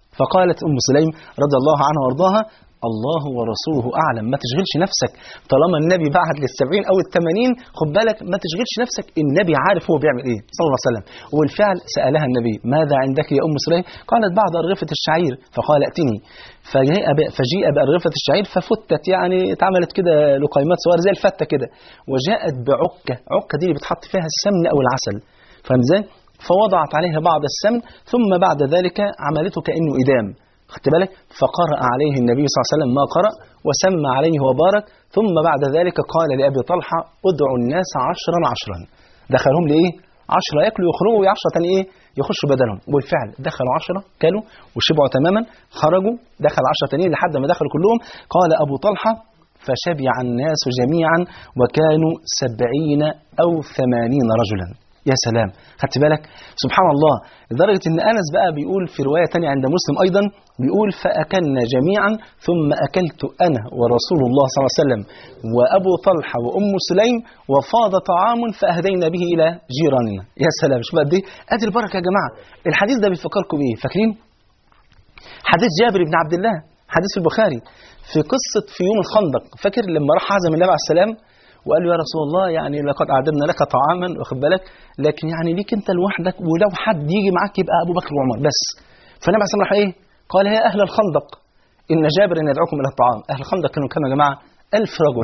فقالت أم سليم رضي الله عنها وارضاها: الله ورسوله أعلم، ما تشغلش نفسك، طالما النبي بعت لل70 أو ال80 خد بالك ما تشغلش نفسك، النبي عارف هو بيعمل إيه صلى الله عليه وسلم. وبالفعل سألها النبي: ماذا عندك يا أم سليم؟ قالت: بعض أرغفة الشعير. فقال: ائتني. فجيء بأرغفة الشعير ففتت، يعني اتعملت كده لقيمات صغيرة زي الفتة كده، وجاءت بعكة، عكة دي اللي بتحط فيها السمن أو العسل، فاهم ازاي؟ فوضعت عليها بعض السمن، ثم بعد ذلك عملته كأنه إدام، خدت بالك؟ فقرأ عليه النبي صلى الله عليه وسلم ما قرأ وسمى عليه وبارك، ثم بعد ذلك قال لأبي طلحة: ادعوا الناس 10 دخلهم لإيه؟ 10 ياكلوا يخرجوا، 10 تاني إيه؟ يخشوا بدلهم. وبالفعل دخلوا 10 كلوا وشبعوا تماما، خرجوا دخل 10 تانيين لحد ما دخلوا كلهم. قال أبو طلحة: فشبع الناس جميعا وكانوا 70 أو 80 رجلا. يا سلام، خدت بالك؟ سبحان الله، لدرجة إن أنس بقى بيقول في رواية تانية عند مسلم أيضا، بيقول: فأكلنا جميعا ثم أكلت أنا ورسول الله صلى الله عليه وسلم وأبو طلحة وأم سليم وفاض طعام فأهدينا به إلى جيراننا. يا سلام، شوف قد إيه؟ أدي البركة يا جماعة. الحديث ده بيفكركم بإيه؟ فاكرين؟ حديث جابر بن عبد الله، حديث البخاري، في قصة في يوم الخندق. فاكر لما راح عزم النبي عليه السلام وقال له: يا رسول الله، يعني لقد أعددنا لك طعاما، واخد بالك، لكن يعني ليك أنت لوحدك، ولو حد يجي معاك يبقى أبو بكر وعمر بس. فالنبي عليه السلام راح إيه؟ قال: يا أهل الخندق إن جابر يدعوكم إلى الطعام. أهل الخندق كانوا كام يا جماعة؟ 1000 رجل.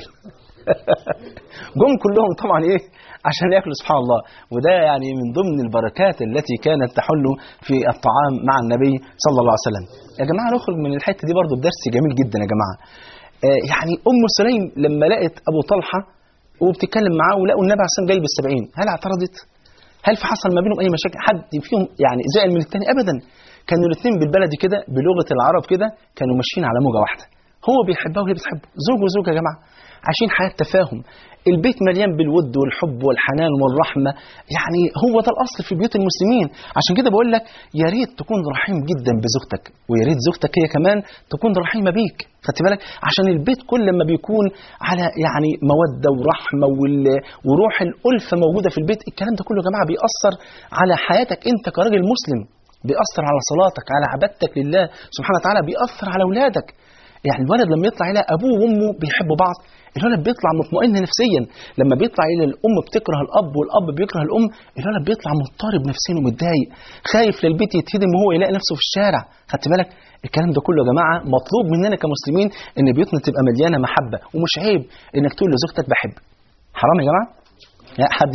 جم كلهم طبعا إيه؟ عشان يأكلوا، سبحان الله. وده يعني من ضمن البركات التي كانت تحل في الطعام مع النبي صلى الله عليه وسلم. يا جماعة نخرج من الحتة دي برضو بدرس جميل جدا يا جماعة. يعني أم سليم لما لقت أبو طلحة وبتتكلم معاه ولقوا النبي عليه الصلاه والسلام جايب ال70، هل اعترضت؟ هل في حصل ما بينهم اي مشاكل؟ حد فيهم يعني زعل من الثاني؟ ابدا. كانوا الاثنين بالبلدي كده بلغه العرب كده كانوا ماشيين على موجه واحده، هو بيحبها وهي بتحبه، زوج وزوجه يا جماعه، عايشين حياه تفاهم، البيت مليان بالود والحب والحنان والرحمه، يعني هو ده الاصل في بيوت المسلمين. عشان كده بقول لك يا ريت تكون رحيم جدا بزوجتك، ويا ريت زوجتك هي كمان تكون رحيمه بيك، خدت بالك؟ عشان البيت كل ما بيكون على يعني موده ورحمه وروح الالفه موجوده في البيت، الكلام ده كله يا جماعه بيأثر على حياتك انت كراجل مسلم، بيأثر على صلاتك، على عبادتك لله سبحانه وتعالى، بيأثر على اولادك. يعني الولد لما يطلع الى ابوه وامه بيحبوا بعض، الولد بيطلع مطمئن نفسيا. لما بيطلع الى الام بتكره الاب والاب بيكره الام، الولد بيطلع مضطرب نفسيا ومتضايق، خايف للبيت يتهدم وهو يلاقي نفسه في الشارع، خدت بالك؟ الكلام ده كله يا جماعه مطلوب مننا كمسلمين ان بيوتنا تبقى مليانه محبه، ومش عيب انك تقول لزوجتك بحب. حرام يا جماعه؟ لا حد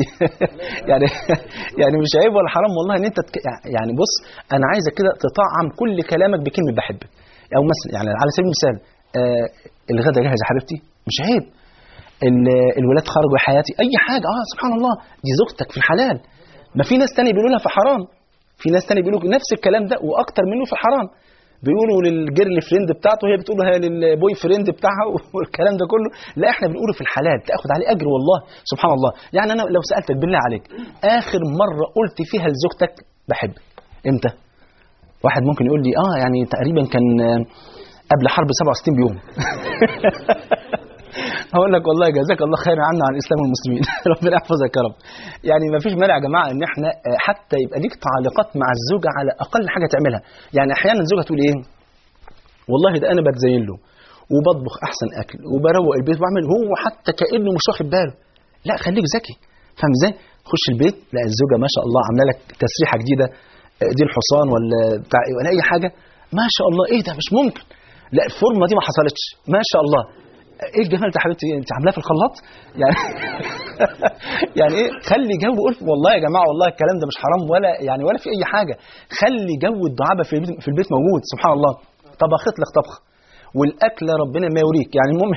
يعني مش عيب ولا حرام والله ان انت يعني بص، انا عايزك كده تطعم كل كلامك بكلمه بحبك. او مثلا يعني على سبيل المثال الغدا جاهز يا حبيبتي، مش عيب. الولاد خرجوا حياتي، اي حاجه، سبحان الله، دي زوجتك في الحلال. ما في ناس تاني بيقولوا لها في حرام، في ناس تاني بيقولوا نفس الكلام ده واكتر منه في الحرام، بيقولوا للجيرل فريند بتاعته وهي بتقول هي للبوي فريند بتاعها والكلام ده كله. لا، احنا بنقوله في الحلال تاخد عليه اجر والله سبحان الله. يعني انا لو سالتك بالله عليك اخر مره قلت فيها لزوجتك بحبك امتى؟ واحد ممكن يقول لي يعني تقريبا كان قبل حرب 67 بيوم. هقول لك والله جزاك الله خير عنا عن الاسلام والمسلمين. ربنا يحفظك يا رب. يعني ما فيش مانع يا جماعه ان احنا حتى يبقى ليك تعليقات مع الزوجه على اقل حاجه تعملها. يعني احيانا الزوجه تقول ايه؟ والله ده انا بتزين له وبطبخ احسن اكل وبروق البيت واعمل، هو حتى كانه مش واخد باله. لا، خليك ذكي، فاهم ازاي؟ خش البيت لا الزوجه ما شاء الله عامله لك تسريحه جديده، دي الحصان ولا بتاع ولا اي حاجه، ما شاء الله، ايه ده مش ممكن، لا الفورمه دي ما حصلتش، ما شاء الله، ايه الجمال ده يا حبيبتي، انت عاملاه في الخلاط يعني. يعني ايه، خلي جو ألف. والله يا جماعه والله الكلام ده مش حرام ولا في اي حاجه. خلي جو الدعابه في البيت موجود، سبحان الله. طبخت لك طبخه والاكل ربنا ما يوريك، يعني المهم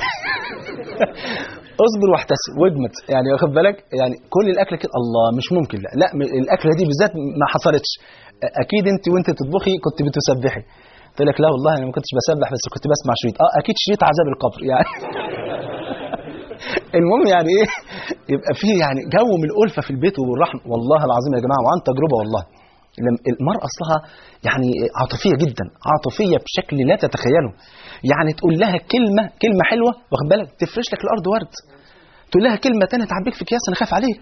اصبر واحتسب واجمد، يعني واخد بالك، يعني كل الاكل كده الله مش ممكن، لا الاكله دي بالذات ما حصلتش، اكيد انت وانت بتطبخي كنت بتسبحي. قلت لك لا والله انا ما كنتش بسبح بس كنت بسمع شريط، اكيد شريط عذاب القبر يعني. المهم يعني ايه، يبقى فيه يعني جو من الالفه في البيت والرحمه. والله العظيم يا جماعه وعن تجربه والله، المرأة أصلها يعني عاطفية جدا، عاطفية بشكل لا تتخيله. يعني تقول لها كلمة حلوة واخد بالك تفرش لك الأرض ورد. تقول لها كلمه ثانيه تعبيك في اكياس، انا خايف عليك.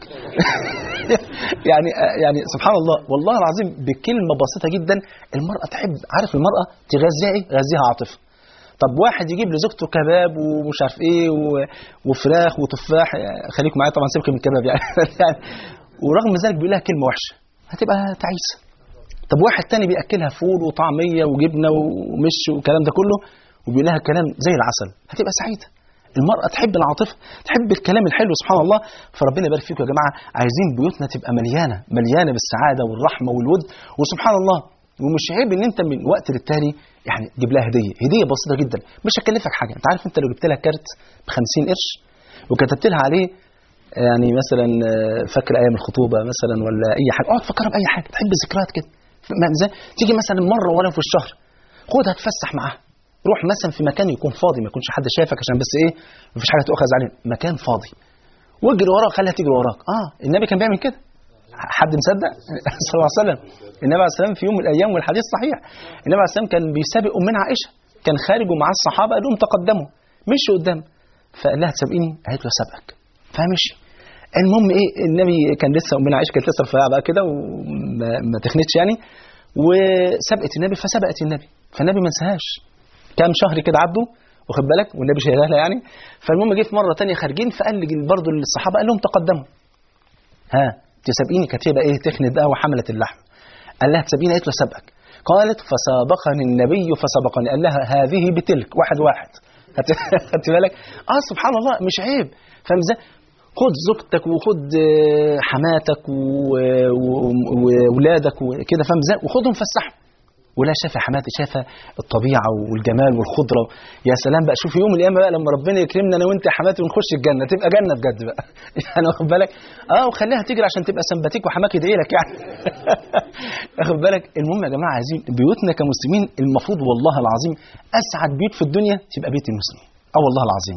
يعني سبحان الله، والله العظيم بكلمه بسيطه جدا المراه تحب. عارف المراه تغذيها ايه؟ غذيها عاطفه. طب واحد يجيب لزوجته كباب ومش عارف ايه وفراخ وتفاح، خليكم معايا طبعا، سيبكم من الكباب يعني. ورغم ذلك بيقول لها كلمه وحشه، هتبقى تعيسه. طب واحد تاني بياكلها فول وطعميه وجبنه ومش والكلام ده كله وبيقول لها كلام زي العسل، هتبقى سعيده. المرأة تحب العاطفة، تحب الكلام الحلو، سبحان الله. فربنا يبارك فيكم يا جماعة، عايزين بيوتنا تبقى مليانة بالسعادة والرحمة والود. وسبحان الله، ومش عيب ان انت من وقت للتاني يعني تجيب لها هدية بسيطة جدا، مش هتكلفك حاجة. انت عارف انت لو جبت لها كارت ب50 قرش وكتبت لها عليه يعني مثلا فاكر ايام الخطوبة مثلا ولا اي حاجة، اقعد تفكرها باي حاجة، تحب الذكريات كده. تيجي مثلا مرة ولا في الشهر خدها تفسح معاها، روح مثلا في مكان يكون فاضي، ما يكونش حد شايفك عشان بس ايه مفيش حاجه تؤخذ عليه، مكان فاضي واجري وراك، خليها تجري وراك. النبي كان بيعمل كده، حد مصدق؟ صلى الله عليه وسلم. النبي عليه السلام في يوم من الايام والحديث صحيح، النبي عليه السلام كان بيسابق امنا عائشه، كان خارج ومعاه الصحابه، قال لهم تقدموا، مشي قدام، فقال لها تسابقيني؟ قالت له سابقك، فمشي. المهم ايه، النبي كان لسه امنا عائشه كانت لسه رفيعه بقى كده وما تخنتش يعني، وسبقت النبي فسبقت النبي، فالنبي ما نساهاش. كام شهر كده عدوا واخد بالك، والنبي شايلها لها يعني. فالمهم جه في مره ثانيه خارجين، فقال برضه للصحابه، قال لهم تقدموا، ها تسابقيني؟ كانت هي بقى ايه تخنت بقى وحملت اللحم. قال لها تسابقيني؟ قالت له سبقك. قالت فسابقني النبي فسبقني، قال لها هذه بتلك، واحد خدت بالك؟ سبحان الله، مش عيب. فاهم ازاي؟ خد زوجتك وخد حماتك وولادك وكده، فاهم ازاي؟ وخدهم فسحهم. ولا شاف يا حماتي، شاف الطبيعه والجمال والخضره. يا سلام بقى، شوف يوم من الايام بقى لما ربنا يكرمنا انا وانت يا حماتي ونخش الجنه، تبقى جنه بجد بقى. يعني واخد بالك؟ وخليها تجري عشان تبقى سمباتيك وحماك يدعي لك يعني. واخد بالك؟ المهم يا جماعه، عايزين بيوتنا كمسلمين المفروض والله العظيم اسعد بيوت في الدنيا تبقى بيت المسلمين. والله العظيم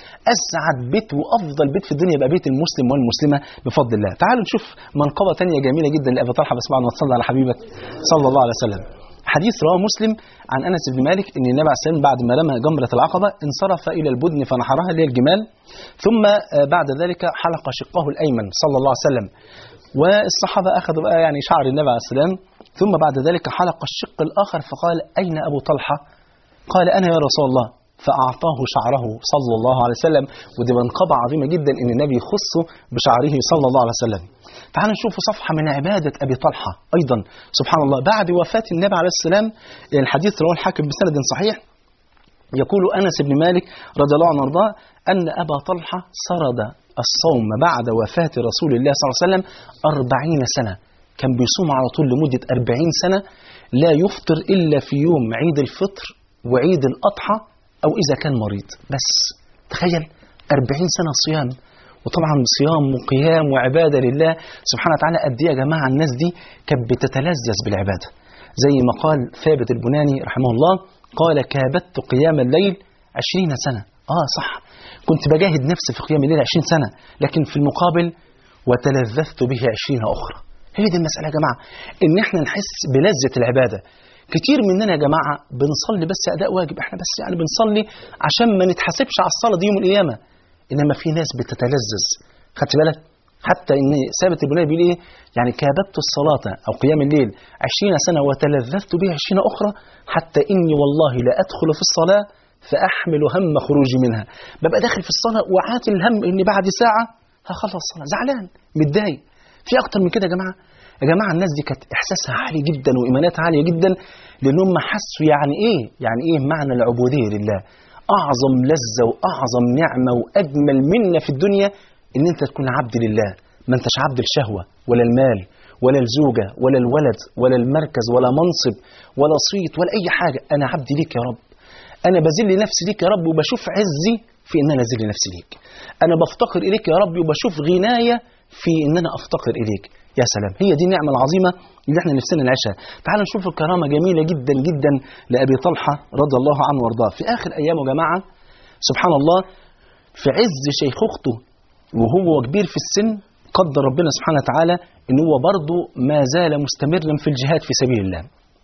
اسعد بيت وافضل بيت في الدنيا يبقى بيت المسلم والمسلمه بفضل الله. تعالوا نشوف منقبه ثانيه جميله جدا لابي طلحه، بس بعد ما تصلي على حبيبك صلى الله عليه وسلم. حديث رواه مسلم عن انس بن مالك ان النبي عليه الصلاه والسلام بعد ما رمى جمره العقبه انصرف الى البدن فنحرها اللي هي الجمال، ثم بعد ذلك حلق شقه الايمن صلى الله عليه وسلم، والصحابه اخذوا بقى يعني شعر النبي عليه السلام، ثم بعد ذلك حلق الشق الاخر فقال اين ابو طلحه؟ قال انا يا رسول الله، فأعطاه شعره صلى الله عليه وسلم. ودي منقبة عظيمة جدا إن النبي يخصه بشعره صلى الله عليه وسلم. تعالوا نشوف صفحة من عبادة أبي طلحة أيضا، سبحان الله. بعد وفاة النبي عليه السلام، الحديث رواه الحاكم بسند صحيح، يقول أنس بن مالك رضي الله عنه وارضاه أن أبا طلحة سرد الصوم بعد وفاة رسول الله صلى الله عليه وسلم 40 سنة، كان بيصوم على طول لمدة 40 سنة لا يفطر إلا في يوم عيد الفطر وعيد الأضحى أو إذا كان مريض. بس تخيل 40 سنة صيام، وطبعا صيام وقيام وعبادة لله سبحانه وتعالى. قد ايه يا جماعة الناس دي كانت بتتلذذ بالعبادة، زي ما قال ثابت البناني رحمه الله، قال كابدت قيام الليل 20 سنة. صح، كنت بجاهد نفسي في قيام الليل 20 سنة، لكن في المقابل وتلذذت به 20 أخرى. هي دي المسألة يا جماعة، إن احنا نحس بلذة العبادة. كتير مننا يا جماعة بنصلي بس أداء واجب، احنا بس يعني بنصلي عشان ما نتحاسبش على الصلاة دي يوم القيامة، إنما في ناس بتتلذذ. خدت بالك؟ حتى إن ثابت البناني بيقول إيه؟ يعني كابدت الصلاة أو قيام الليل 20 سنة وتلذذت به 20 أخرى، حتى إني والله لا أدخل في الصلاة فأحمل هم خروجي منها. ببقى داخل في الصلاة وعاتل الهم إني بعد ساعة هخلص الصلاة، زعلان متضايق. في أكتر من كده يا جماعة؟ يا جماعة الناس دي كانت إحساسها عالي جدا وإيماناتها عالية جدا، لأنهم حسوا يعني إيه معنى العبودية لله. أعظم لذة وأعظم نعمة وأجمل منة في الدنيا إن أنت تكون عبد لله، ما أنتش عبد الشهوة ولا المال ولا الزوجة ولا الولد ولا المركز ولا منصب ولا صيت ولا أي حاجة. أنا عبد ليك يا رب، أنا بذل نفسي ليك يا رب، وبشوف عزي في إن أنا أذل نفسي ليك. أنا بفتقر إليك يا رب، وبشوف غناية في إن أنا أفتقر إليك. يا سلام، هي دي النعمة العظيمة اللي احنا نفسنا نعيشها. تعالوا نشوف الكرامة جميلة جدا جدا لأبي طلحة رضي الله عنه وارضاه. في آخر أيامه يا جماعة سبحان الله، في عز شيخوخته وهو كبير في السن، قدر ربنا سبحانه وتعالى إن هو برضه ما زال مستمرا في الجهاد في سبيل الله.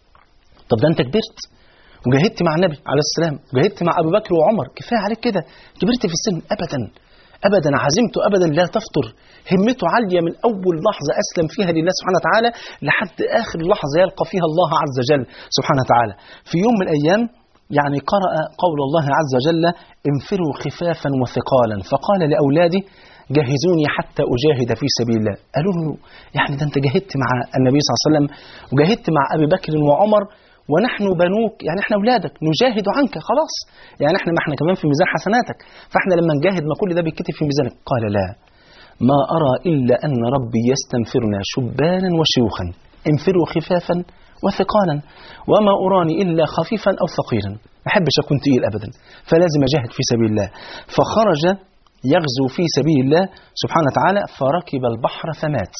طب ده أنت كبرت وجاهدت مع النبي عليه السلام، وجاهدت مع أبو بكر وعمر، كفاية عليك كده، كبرت في السن؟ أبدا أبدا، عزيمته أبدا لا تفتر، همته عالية من أول لحظة أسلم فيها لله سبحانه وتعالى لحد آخر لحظة يلقى فيها الله عز وجل سبحانه وتعالى. في يوم من الأيام يعني قرأ قول الله عز وجل: انفروا خفافا وثقالا، فقال لأولاده: جهزوني حتى أجاهد في سبيل الله. قالوا له: يعني ده أنت جاهدت مع النبي صلى الله عليه وسلم وجاهدت مع أبي بكر وعمر ونحن بنوك، يعني احنا أولادك نجاهد عنك خلاص، يعني احنا ما احنا كمان في ميزان حسناتك، فاحنا لما نجاهد ما كل ده بيتكتب في ميزانك. قال: لا، ما أرى إلا أن ربي يستنفرنا شبانا وشيوخا، انفروا خفافا وثقالا، وما أراني إلا خفيفا أو ثقيلا، ما أحبش أكون تقيل أبدا، فلازم أجاهد في سبيل الله. فخرج يغزو في سبيل الله سبحانه وتعالى، فركب البحر فمات.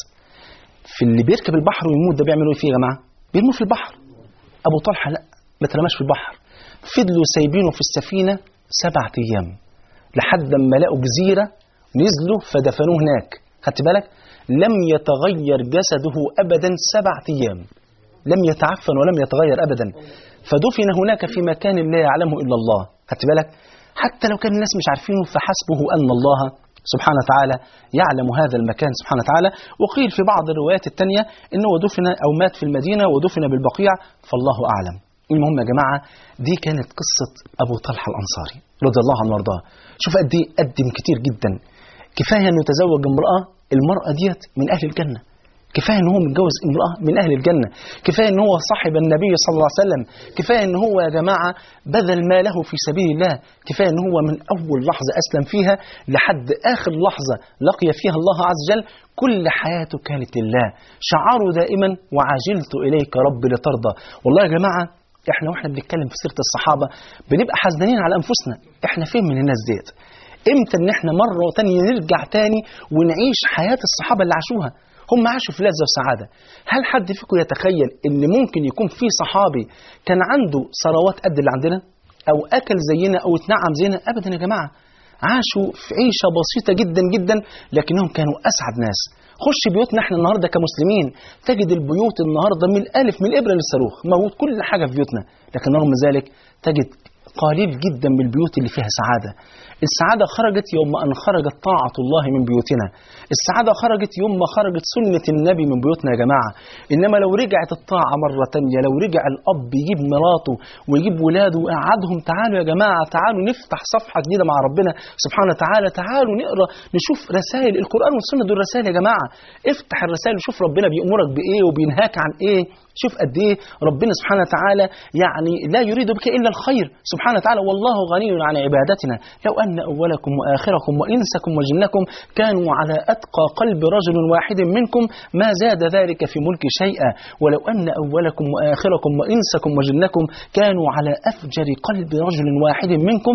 في اللي بيركب البحر ويموت ده بيعملوا فيه يا جماعة؟ بيرموا في البحر. أبو طلحة لا، ما ترماش في البحر، فضلوا سايبينه في السفينة 7 أيام لحد ما لقوا جزيرة، نزلوا فدفنوه هناك. خدت بالك؟ لم يتغير جسده أبدا 7 أيام، لم يتعفن ولم يتغير أبدا، فدفن هناك في مكان لا يعلمه إلا الله. خدت بالك؟ حتى لو كان الناس مش عارفينه فحسبه أن الله سبحانه وتعالى يعلم هذا المكان سبحانه وتعالى. وقيل في بعض الروايات التانية إنه دفن أو مات في المدينة ودفن بالبقيع، فالله أعلم. المهم يا جماعة، دي كانت قصة أبو طلحة الأنصاري رضي الله عنه وارضاه. شوف قد إيه قدم كتير جدا. كفاية إنه تزوج امرأة، المرأة ديت من أهل الجنة، كفاية إن هو متجوز امرأة من أهل الجنة، كفاية إن هو صاحب النبي صلى الله عليه وسلم، كفاية إن هو يا جماعة بذل ماله في سبيل الله، كفاية إن هو من أول لحظة أسلم فيها لحد آخر لحظة لقي فيها الله عز وجل، كل حياته كانت لله، شعاره دائما: وعجلت إليك رب لترضى. والله يا جماعة إحنا بنتكلم في سيرة الصحابة بنبقى حزنين على أنفسنا، إحنا فين من الناس ديت؟ إمتى إن إحنا مرة تانية نرجع تاني ونعيش حياة الصحابة اللي عاشوها؟ هم عاشوا في لذة وسعادة. هل حد فيكم يتخيل إن ممكن يكون في صحابي كان عنده ثروات قد اللي عندنا، أو أكل زينا، أو اتنعم زينا؟ أبدا يا جماعة، عاشوا في عيشة بسيطة جدا جدا، لكنهم كانوا أسعد ناس. خش بيوتنا احنا النهاردة كمسلمين، تجد البيوت النهاردة من الألف من الإبرة للصاروخ، موجود كل حاجة في بيوتنا، لكن رغم ذلك تجد قليل جدا من البيوت اللي فيها سعادة. السعادة خرجت يوم أن خرجت طاعة الله من بيوتنا، السعادة خرجت يوم ما خرجت سنة النبي من بيوتنا يا جماعة. إنما لو رجعت الطاعة مرة تانية، لو رجع الأب يجيب مراته ويجيب ولاده ويقعدهم: تعالوا يا جماعة، تعالوا نفتح صفحة جديدة مع ربنا سبحانه وتعالى، تعالوا نقرأ نشوف رسائل القرآن والسنة. دول رسائل يا جماعة، افتح الرسائل وشوف ربنا بيأمرك بإيه وبينهاك عن إيه. شوف قد إيه ربنا سبحانه وتعالى يعني لا يريد بك إلا الخير سبحانه وتعالى، والله غني عن عبادتنا. لو أن أولكم وآخركم وإنسكم وجنكم كانوا على أتقى قلب رجل واحد منكم ما زاد ذلك في ملك شيئا، ولو أن أولكم وآخركم وإنسكم وجنكم كانوا على أفجر قلب رجل واحد منكم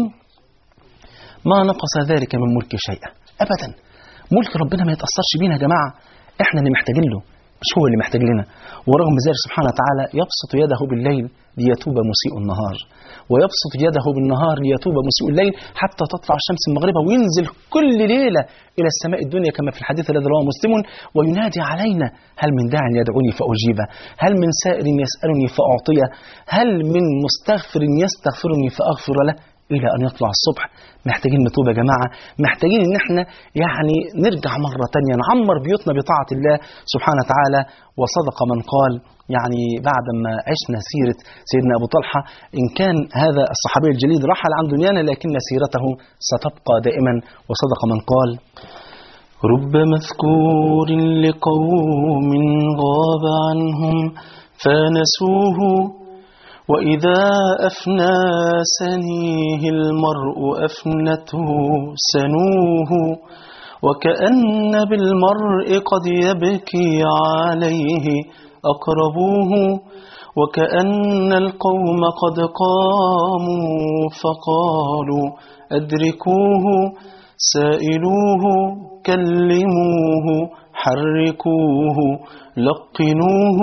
ما نقص ذلك من ملك شيئا أبدا. ملك ربنا ما يتأثرش بينا يا جماعة، إحنا اللي محتاجين له، مش هو اللي محتاج لنا. ورغم ذلك سبحانه وتعالى يبسط يده بالليل ليتوب مسيء النهار، ويبسط يده بالنهار ليتوب مسيء الليل، حتى تطلع الشمس المغربة وينزل كل ليلة إلى السماء الدنيا كما في الحديث الذي رواه مسلم: وينادي علينا: هل من داع يدعوني فأجيبه، هل من سائل يسألني فأعطيه، هل من مستغفر يستغفرني فأغفر له، إلى أن يطلع الصبح. محتاجين نتوب يا جماعة، محتاجين إن احنا يعني نرجع مرة تانية نعمر بيوتنا بطاعة الله سبحانه وتعالى. وصدق من قال، يعني بعد ما عشنا سيرة سيدنا أبو طلحة، إن كان هذا الصحابي الجليل رحل عن دنيانا لكن سيرته ستبقى دائما. وصدق من قال: رب مذكور لقوم غاب عنهم فنسوه، وإذا أفنى سنيه المرء أفنته سنوه، وكأن بالمرء قد يبكي عليه أقربوه، وكأن القوم قد قاموا فقالوا أدركوه، سائلوه كلموه حركوه لقنوه،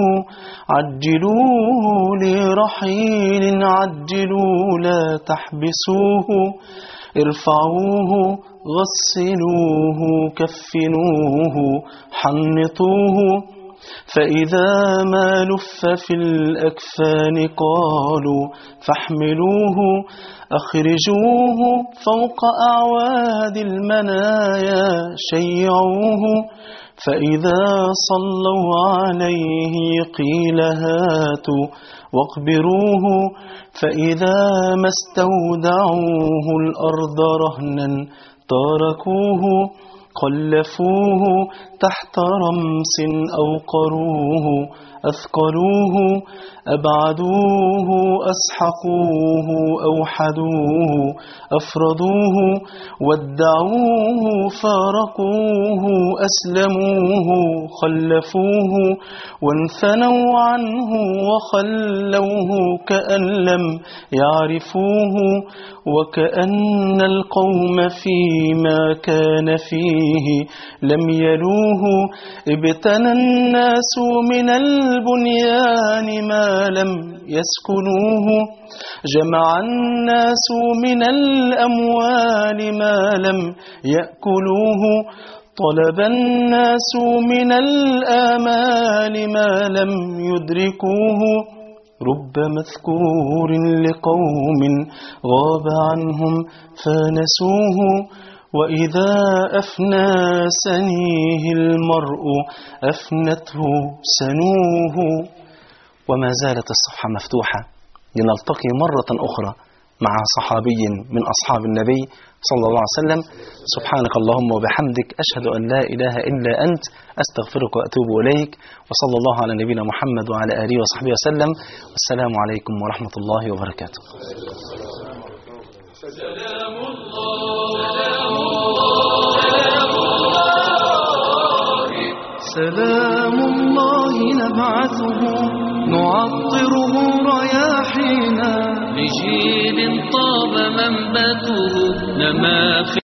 عجلوه لرحيل عجلوا لا تحبسوه، ارفعوه غسلوه كفنوه حنطوه، فإذا ما لف في الأكفان قالوا فاحملوه أخرجوه فوق أعواد المنايا شيعوه. فإذا صلوا عليه قيل هاتوا واقبروه. فإذا ما استودعوه الأرض رهنا تركوه خلفوه تحت رمس أوقروه أثقلوه أبعدوه أسحقوه أوحدوه أفرضوه ودعوه فارقوه أسلموه خلفوه وانثنوا عنه وخلوه كأن لم يعرفوه وكأن القوم فيما كان فيه لم يلوه. ابتنى الناس من البنيان ما لم يسكنوه جمع الناس من الأموال ما لم يأكلوه طلب الناس من الآمال ما لم يدركوه رب مذكور لقوم غاب عنهم فنسوه وإذا أفنى سنيه المرء أفنته سنوه. وما زالت الصفحة مفتوحة لنلتقي مرة أخرى مع صحابي من أصحاب النبي صلى الله عليه وسلم. سبحانك اللهم وبحمدك أشهد أن لا إله إلا أنت أستغفرك وأتوب إليك. وصلى الله على نبينا محمد وعلى آله وصحبه وسلم. والسلام عليكم ورحمة الله وبركاته. سلام الله نبعثه نعطره رياحينا لجيل طاب منبته نما في